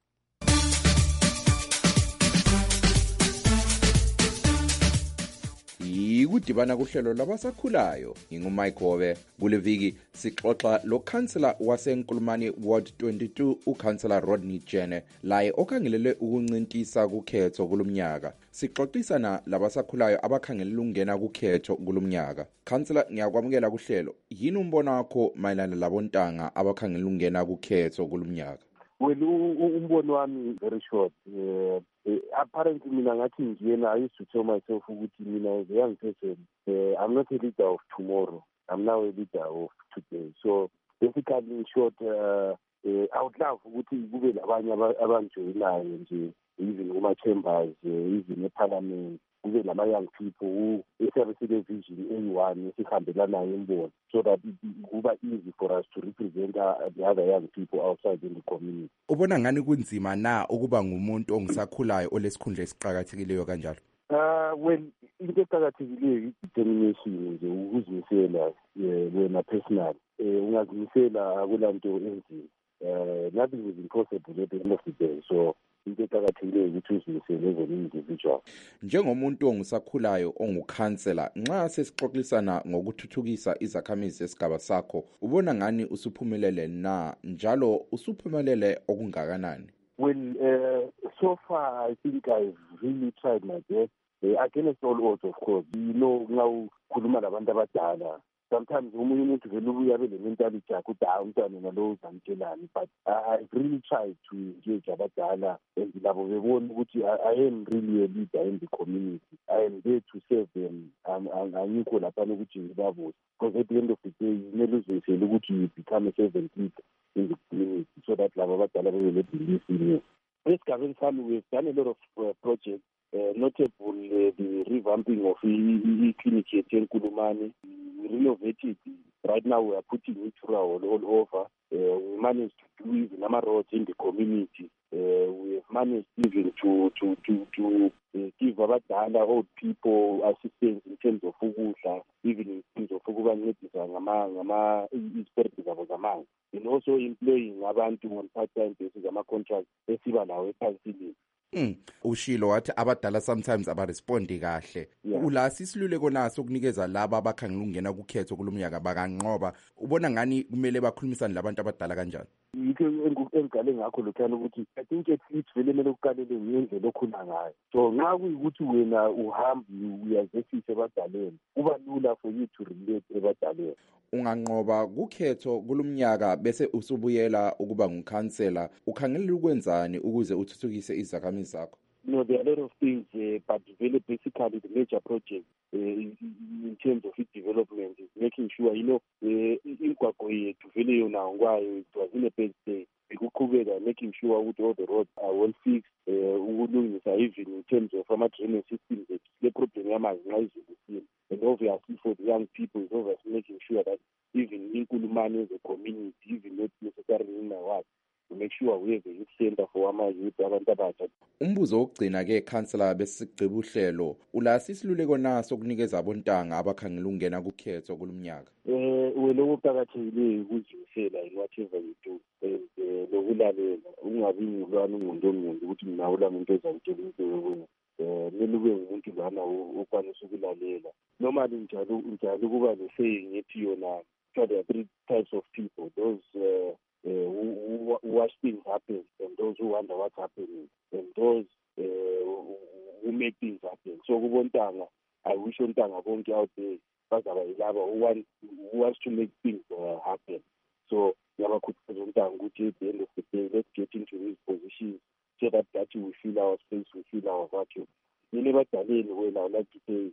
Yikudibana kuhlelo labasakhulayo ngingumike Hobe. Kule viki sixoxa lo councillor waseNkulumane Ward twenty-two uCouncillor Rodney Jene laye okhangelele ukuncintisa kukhetho kulomnyaka. Sixoxisana labasakhulayo abakhangelela ukungena kukhetho kulomnyaka. Councillor, ngiyakwamukela kuhlelo. Yini umbono wakho mayelana labontanga abakhangelela ukungena kukhetho kulomnyaka? Well, umbono wami very short. Uh, uh, apparently, mina ngathi ngiyena, I used to tell myself ukuthi mina as a young person, uh, I'm not a leader of tomorrow. I'm now a leader of today. So basically, in short, uh, uh, I would love ukuthi kube labanye abanjoyinayo nje, even kuma chambers, uh, even eParliament. Kube lama young people who esebenzile vision A one esihambelanayo imbono, so that it kuba easy for us to represent uh, the other young people outside in the community. Ubona ngani kunzima na ukuba ngumuntu ongisakhulayo olesikhundla esiqhakathekileyo kanjalo? Uh well, into eqhakathekileyo determination nje, ukuzimisela wena personal. Eh ungazimisela akulanto enzima. Uh nothing is impossible at the end of the day. So into eqhakathekileyo ukuthi uzimisele as an individual. Njengomuntu ongisakhulayo ongukhansela, nxa sesixoxisana ngokuthuthukisa izakhamizi zesigaba sakho, ubona ngani usuphumelele na njalo usuphumelele okungakanani? Well, uh, so far I think I've really tried my best. Uh, against all odds, of course. You know, now khuluma labantu abadala. Sometimes umunye umuntu vele ubuya bele mentality yakhe ukuthi hayi umntwana nalo uzamtshelani, but I, I've really tried to engage abadala and labo bebona ukuthi I, I am really a leader in the community. I am there to serve them. Angikho lapha ukuthi ngibabuse, because at the end of the day kumele uzisele ukuthi you become a servant leader in the community, so that labo abadala bebe believe in you. Esigabeni sami, we've done a lot of uh, projects. Uh, notable uh, the revamping of the clinic at Nkulumane. We renovated. Right now we are putting it all, all over. Uh, we managed to do even number roads in the community. Uh, we have managed even to to to to uh, give abadala, old people assistance in terms of ukudla, even in terms of ukubancedisa ngama ngama iziperti zabo zamanzi, and also employing abantu on part-time basis ama contracts esiba nawo ephansilini. Mm. Ushilo wathi abadala sometimes abarespondi kahle. Yeah. Ula sisiluleko naso ukunikeza laba abakhangela ukungena kukhetho kulomnyaka bakanqoba. Ubona ngani kumele bakhulumisane labantu abadala kanjani? Yikho engigale ngakho lokhana ukuthi I think it's vele kumele ukalele ngendlela okhula ngayo. So nxa kuyikuthi wena uhambi uyazesise abadaleni, kuba lula for you to relate ebadaleni. Unganqoba kukhetho kulomnyaka bese usubuyela ukuba ngukhansela, ukhangelela ukwenzani ukuze uthuthukise izakhamizi zakho? No, there are a lot of things, uh, but really basically the major project uh, in, in terms of its development is making sure, you know, imigwaqo yethu vele yona ngwayo it was in a bad state. Ukuqhubeka making sure ukuthi all the roads are well fixed, ukulungisa even in terms of ama-drainage systems ethu. Le problem yamanzi nxa izulu. And obviously for the young people is obviously making sure that even in Nkulumane as a community, even not necessarily in our ward, to make sure we have a youth center for ama youth abantu abatsha. Umbuzo wokugcina ke councillor besigqiba uhlelo, ulasisiluleko naso ukunikeza abontanga abakhangela ukungena kukhetho kulomnyaka. Eh wena ukuqhakathekile ukuzimisela in whatever you do, and lokulalela ungabi ngulwana umuntu omuntu ukuthi mina ulama into ezamtshela into eh kumele ube ngumuntu lana okwanisa ukulalela. Normally njalo njalo kuba le saying ethi yona there are three types of people: those uh, uh, who, who watch things happen, and those who wonder what's happening, and those uh, who make things happen. So kubontanga, I wish ontanga bonke out there bazaba yilaba who want who wants to make things uh, happen. So yabakhuthaza ontanga ukuthi at the end of the day, let's get into these positions so that that we feel our space, we feel our vacuum. Nile badaleni wena, I would like to say,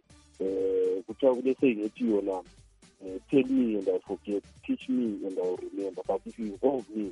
uh, kuthiwa kule saying ethi yona, Uh, tell me and I forget, teach me and I will remember. But if you involve me,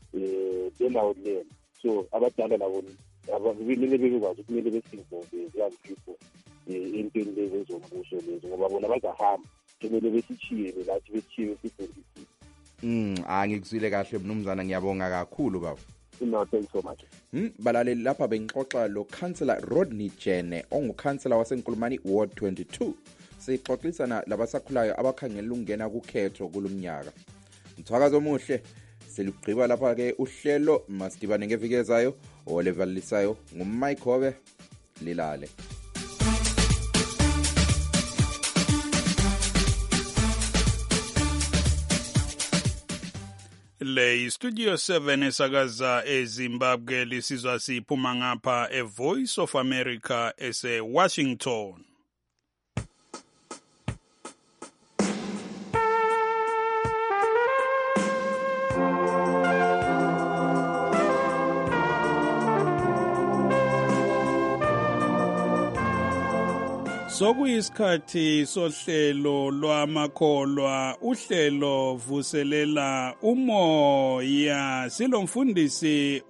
uh, then I will learn. So abadala labo abavile bebekwazi kumele besinvolve young people um empini lezi ezombuso lezi ngoba bona bazahamba kumele besitshiyele lathi besithiye besifundisile. Mm, angikuzwile kahle mnumzana, ngiyabonga kakhulu baba. No, thanks so much. Hmm, balaleli lapha bengixoxa lo Councillor Rodney Jene ongukhansela waseNkulumani Ward twenty-two. Sixoxisana labasakhulayo abakhangelela ukungena kukhetho kulomnyaka. Mthwakazo omuhle, selugqiba lapha ke uhlelo masidibane ngeviki ezayo olevalisayo nguMike Hobe lilale. Le Studio seven esakaza eZimbabwe lisizwa siphuma ngapha e Voice of America ese Washington. Sokuyisikhathi sohlelo lwamakholwa, uhlelo vuselela umoya. Silomfundisi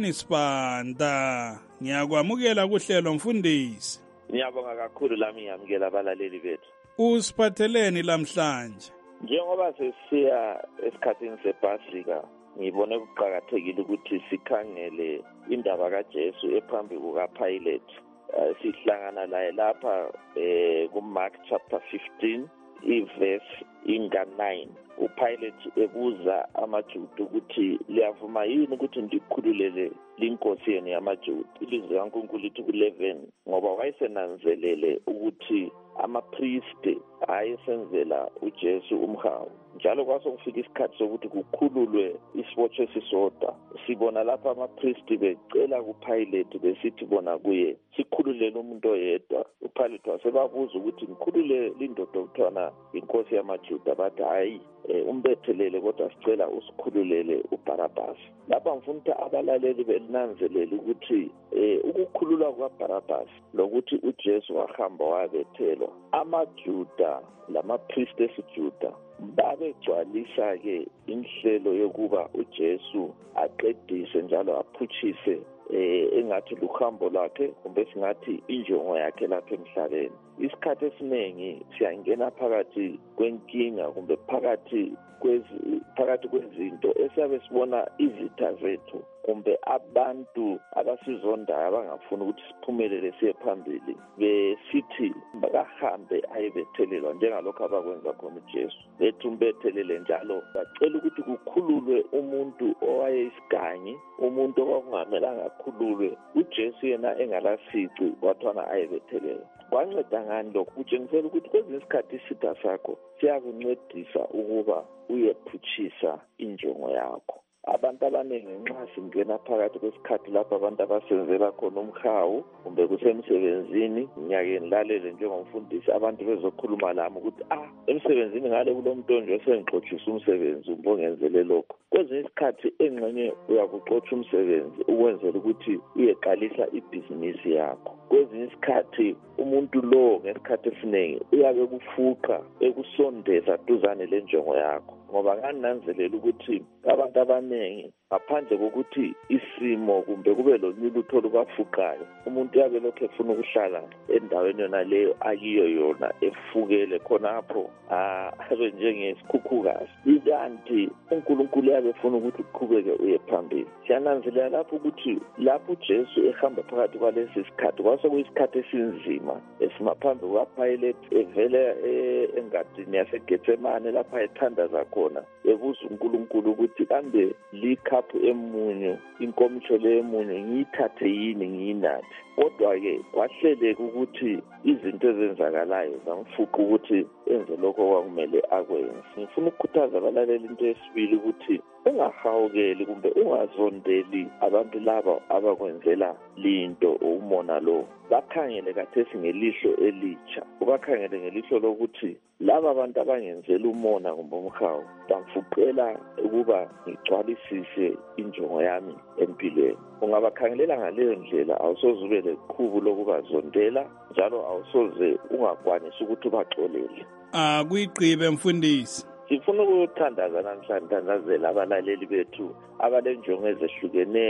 uSenisibanda. Ngiyakwamukela kuhlelo mfundisi. Ngiyabonga kakhulu lami ngiyamukela abalaleli bethu. Usiphatheleni lamhlanje? Njengoba sesiya esikhathini sePasika, ngibone kuqhakathekile ukuthi sikhangele indaba kaJesu ephambi kukaPilate. Uh, sihlangana laye lapha eh kuMark chapter fifteen iverse inga nine. UPilate ebuza amaJuda ukuthi liyavuma yini ukuthi ndikhululele linkosi yenu yamaJuda. Ilizwi kaNkulunkulu lithi ku eleven ngoba wayesenanzelele ukuthi amapriest ayesenzela uJesu umhawu. Njalo kwasokufika isikhathi sokuthi kukhululwe isibotsho esisodwa. Sibona lapha amapriest becela kuPilate besithi bona kuye sikhululele umuntu oyedwa. UPilate wasebabuza ukuthi ngikhulule lindoda okuthwana inkosi yamaJuda, bathi hayi umbethelele kodwa sicela usikhululele uBarabas. Lapha ngifuna ukuthi abalaleli belinanzelele ukuthi ukukhululwa kwaBarabas lokuthi uJesu wahamba wabethelwa, amaJuda lamapriest esiJuda babegcwalisa ke inhlelo yokuba uJesu aqedise njalo aphutshise eh engathi luhambo lwakhe kumbe singathi injongo yakhe lapha emhlabeni. Isikhathi esiningi siyangena phakathi kwenkinga kumbe phakathi kwezi phakathi kwezinto esiyabe sibona izitha zethu kumbe abantu abasizondayo abangafuni ukuthi siphumelele siye phambili besithi bakahambe ayebethelelwa njengalokho abakwenza khona uJesu. Bethi umbethelele njalo bacela ukuthi kukhululwe umuntu owayesiganyi, umuntu okwakungamelanga akhululwe. UJesu yena engalasici kwathana ayebethelelwa. Kwanceda ngani lokho? Kutshengisela ukuthi kwezinye isikhathi isitha sakho siyakuncedisa ukuba uyephutshisa injongo yakho. Abantu abaningi nxa singena phakathi kwesikhathi lapho abantu abasenzela khona umhawu kumbe kusemsebenzini, ngiyake nilalele njengomfundisi abantu bezokhuluma lami ukuthi ah emsebenzini ngale kulomntonje osengixoxisa umsebenzi umbongenzele lokho. Kwezinye isikhathi engxenye uyakuxoxa umsebenzi ukwenzela ukuthi uyeqalisa ibhizinisi yakho. Kwezinye isikhathi umuntu lo ngesikhathi esiningi uyabe kufuqa ekusondeza duzane lenjongo yakho, ngoba ngananzelela ukuthi abantu abaningi ngaphandle kokuthi isimo kumbe kube lolutho olubafuqayo, umuntu yabe lokho efuna ukuhlala endaweni yona leyo akiyo yona efukele khonapho abe njengesikhukhukazi. Ikanti uNkulunkulu yabe efuna ukuthi uqhubeke uye phambili. Siyananzelela lapho ukuthi lapho uJesu ehamba phakathi kwalesi sikhathi kwasokuyisikhathi esinzima esimaphambi kukaPilate evele engadini yaseGetsemane lapha ethandaza khona ebuza uNkulunkulu ukuthi kambe likha emunyu inkomiso lemunyu ngiyithathe yini ngiyinathi. Kodwa-ke kwahleleka ukuthi izinto ezenzakalayo zamfuqa ukuthi enze lokho okwakumele akwenze. Ngifuna ukukhuthaza abalaleli into yesibili ukuthi ungahawukeli kumbe ungazondeli abantu laba abakwenzela linto umona lo. Bakhangele kathesi ngelihlo elitsha, ubakhangele ngelihlo lokuthi laba abantu abangenzela umona kumbe umhawu bamfuqela ukuba ngigcwalisise injongo yami empilweni. Ungabakhangelela ngaleyo ndlela awusoze ube leqhubu lokubazondela njalo awusoze ungakwanisi ukuthi ubaxolele. Ah kuyigqibe mfundisi. Sifuna ukuthandaza namhlanje, thandazela abalaleli bethu abalenjongo ezehlukeneyo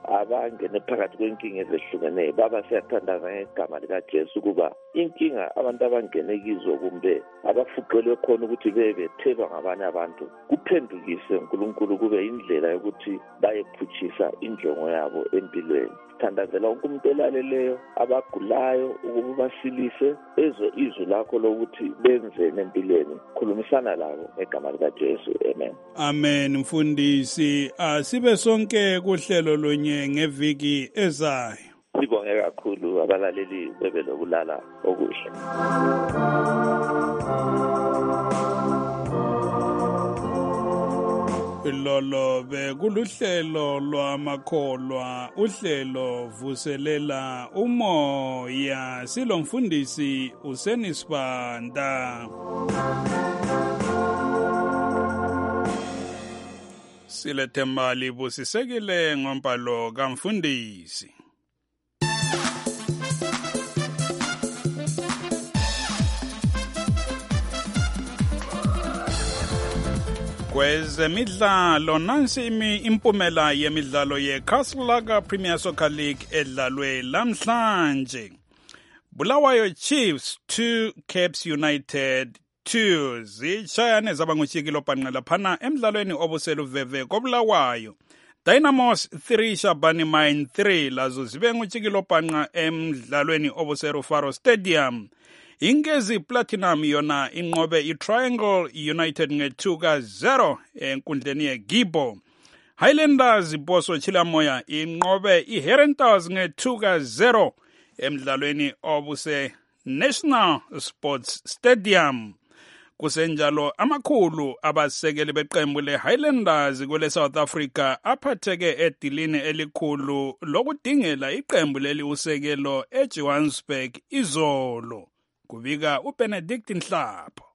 abangene phakathi kwenkinga ezehlukeneyo. Baba, siyathandaza ngegama likaJesu ukuba inkinga abantu abangene kizo kumbe abafuqelwe khona ukuthi bebethelwa ngabanye abantu kuphendukise uNkulunkulu kube indlela yokuthi bayephutshisa injongo yabo empilweni. Thandazela wonke umuntu elaleleyo abagulayo ukuba basilise ezwe izwi lakho lokuthi benzeni empilweni. Khulumisana labo ngegama likaJesu. Amen. Amen. Mfundisi, asibe sonke kuhlelo lonye ngeviki ezayo. Sibonge kakhulu abalaleli bebe lokulala okuhle. Lolo bekuluhlelo lwamakholwa, uhlelo vuselela umoya. Silo mfundisi uSenisibanda. Silethemba libusisekile ngombhalo kamfundisi. Kwezemidlalo, nansi imi impumela yemidlalo yeCastle Premier Soccer League edlalwe lamhlanje. Bulawayo Chiefs two, Caps United two. Zishayane zaba nguchikilo panqa laphana emdlalweni obuseluveve koBulawayo. Dynamos three, Shabani Mine three. Lazo zibe nguchikilo panqa emdlalweni obuserufaro Stadium. Ingezi Platinum yona inqobe iTriangle United nge two ka zero enkundleni yeGibo. Highlanders Iposo Chilamoya inqobe iHerentals nge two ka zero emdlalweni obuse National Sports Stadium. Kusenjalo amakhulu abasekeli beqembu leHighlanders kule South Africa aphatheke edilini elikhulu lokudingela iqembu leli usekelo eJohannesburg izolo. Kubika uBenedict Nhlapho.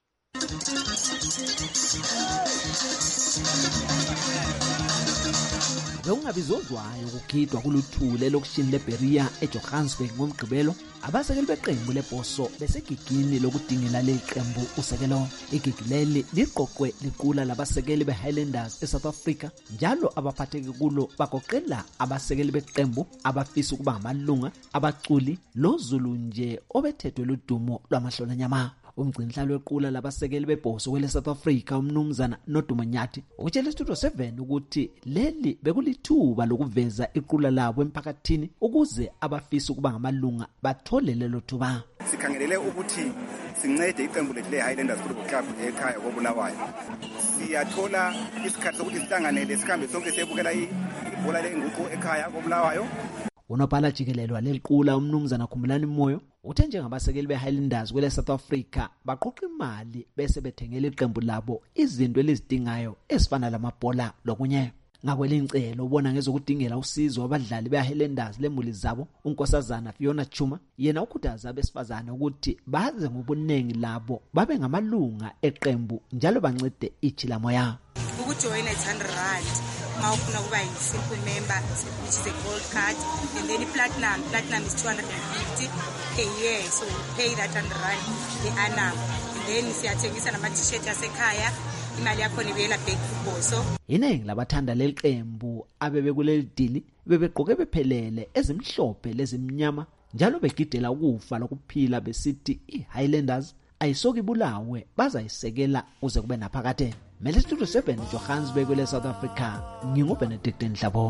Bekungabizozwayo ukugidwa kuluthule lokushini leBeria eJohannesburg ngomgqibelo. Abasekeli beqembu leBhoso besegigini lokudingela leli qembu usekelo. Igigi leli liqoqwe liqula labasekeli beHighlanders eSouth Africa, njalo abaphatheke kulo bagoqela abasekeli beqembu abafisa ukuba ngamalunga, abaculi loZulu nje obethethwe ludumo lwamahlonanyama. Umgcinhlalo wequla labasekeli beBhoso kwele South Africa umnumzana Nodumo Nyathi utshela Studio seven ukuthi leli bekulithuba lokuveza iqula labo emphakathini ukuze abafisa ukuba ngamalunga bathole lelo thuba. Sikhangelele ukuthi sincede iqembu lethu leHighlanders Football Club ekhaya koBulawayo. Siyathola isikhathi sokuthi sihlanganele sikhambe sonke siyebukela ibhola lenguqu ekhaya koBulawayo. Unobhala jikelelwa leliqula umnumzana Khumulani Moyo uthe njengabasekeli beHighlanders kwele South Africa baqoqa imali bese bethengela iqembu labo izinto elizidingayo ezifana lamabhola lokunye. Ngakwelincelo ubona ngezokudingela usizo abadlali beHighlanders lemuli zabo unkosazana Fiona Chuma yena ukhuthaza abesifazane ukuthi baze ngobunengi labo babe ngamalunga eqembu njalo bancede ichilamoya. Ukujoin at one hundred rand mawufuna kuba yi-simple member, which is a gold card, and then platinum platinum is two hundred fifty per year, so you pay that one hundred rand the annum, and then siyathengisa nama-t-shirt yasekhaya, imali yakho nibuyela back kuBhoso. Iningi labathanda leli qembu abebe kuleli dili bebegqoke bephelele ezimhlophe lezimnyama njalo begidela ukufa lokuphila besithi iHighlanders ayisoki Bulawe bazayisekela uze kube naphakade. Mele Studio seven Johannesburg kwele South Africa. NginguBenedict Nhlapho.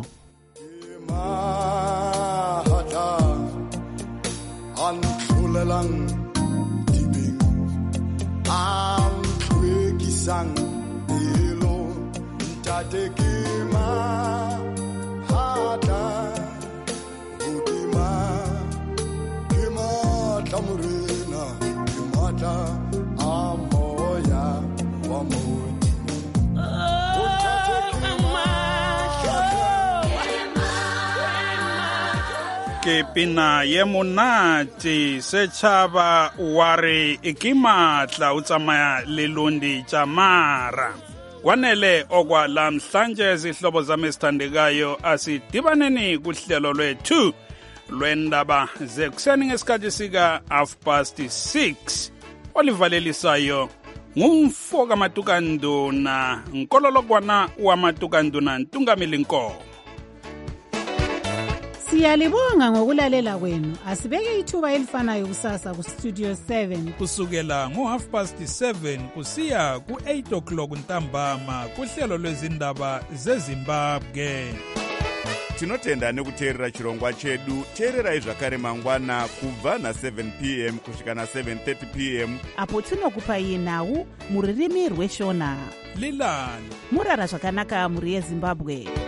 Anthulelang dibing antwekisang ilo ntate kima hata udima kima tamurina kimata amoya wa moya. Ke pina ye monate setšhaba wa re ikimatla o tsamaya lelundi tšamara kwanele okwa lamhlanje zihlobo zami esithandekayo asidibaneni kuhlelo lwethu lwendaba zekuseni ngesikhathi sika half past six olivalelisayo ngumfo kamatukanduna nkololokwana wamatukanduna Ntungamili Nkomo. Siyalibonga ngokulalela kwenu. Asibeke ithuba elifanayo kusasa ku Studio seven kusukela ngo half past seven kusiya ku eight o'clock ntambama kuhlelo lwezindaba zeZimbabwe. Tinotenda nekuteerera chirongwa chedu. Teererai zvakare mangwana kubva na seven p m kusvika na seven thirty p m apo tinokupai nhau muririmi rweshona. Lilani Murara zvakanaka muri yeZimbabwe.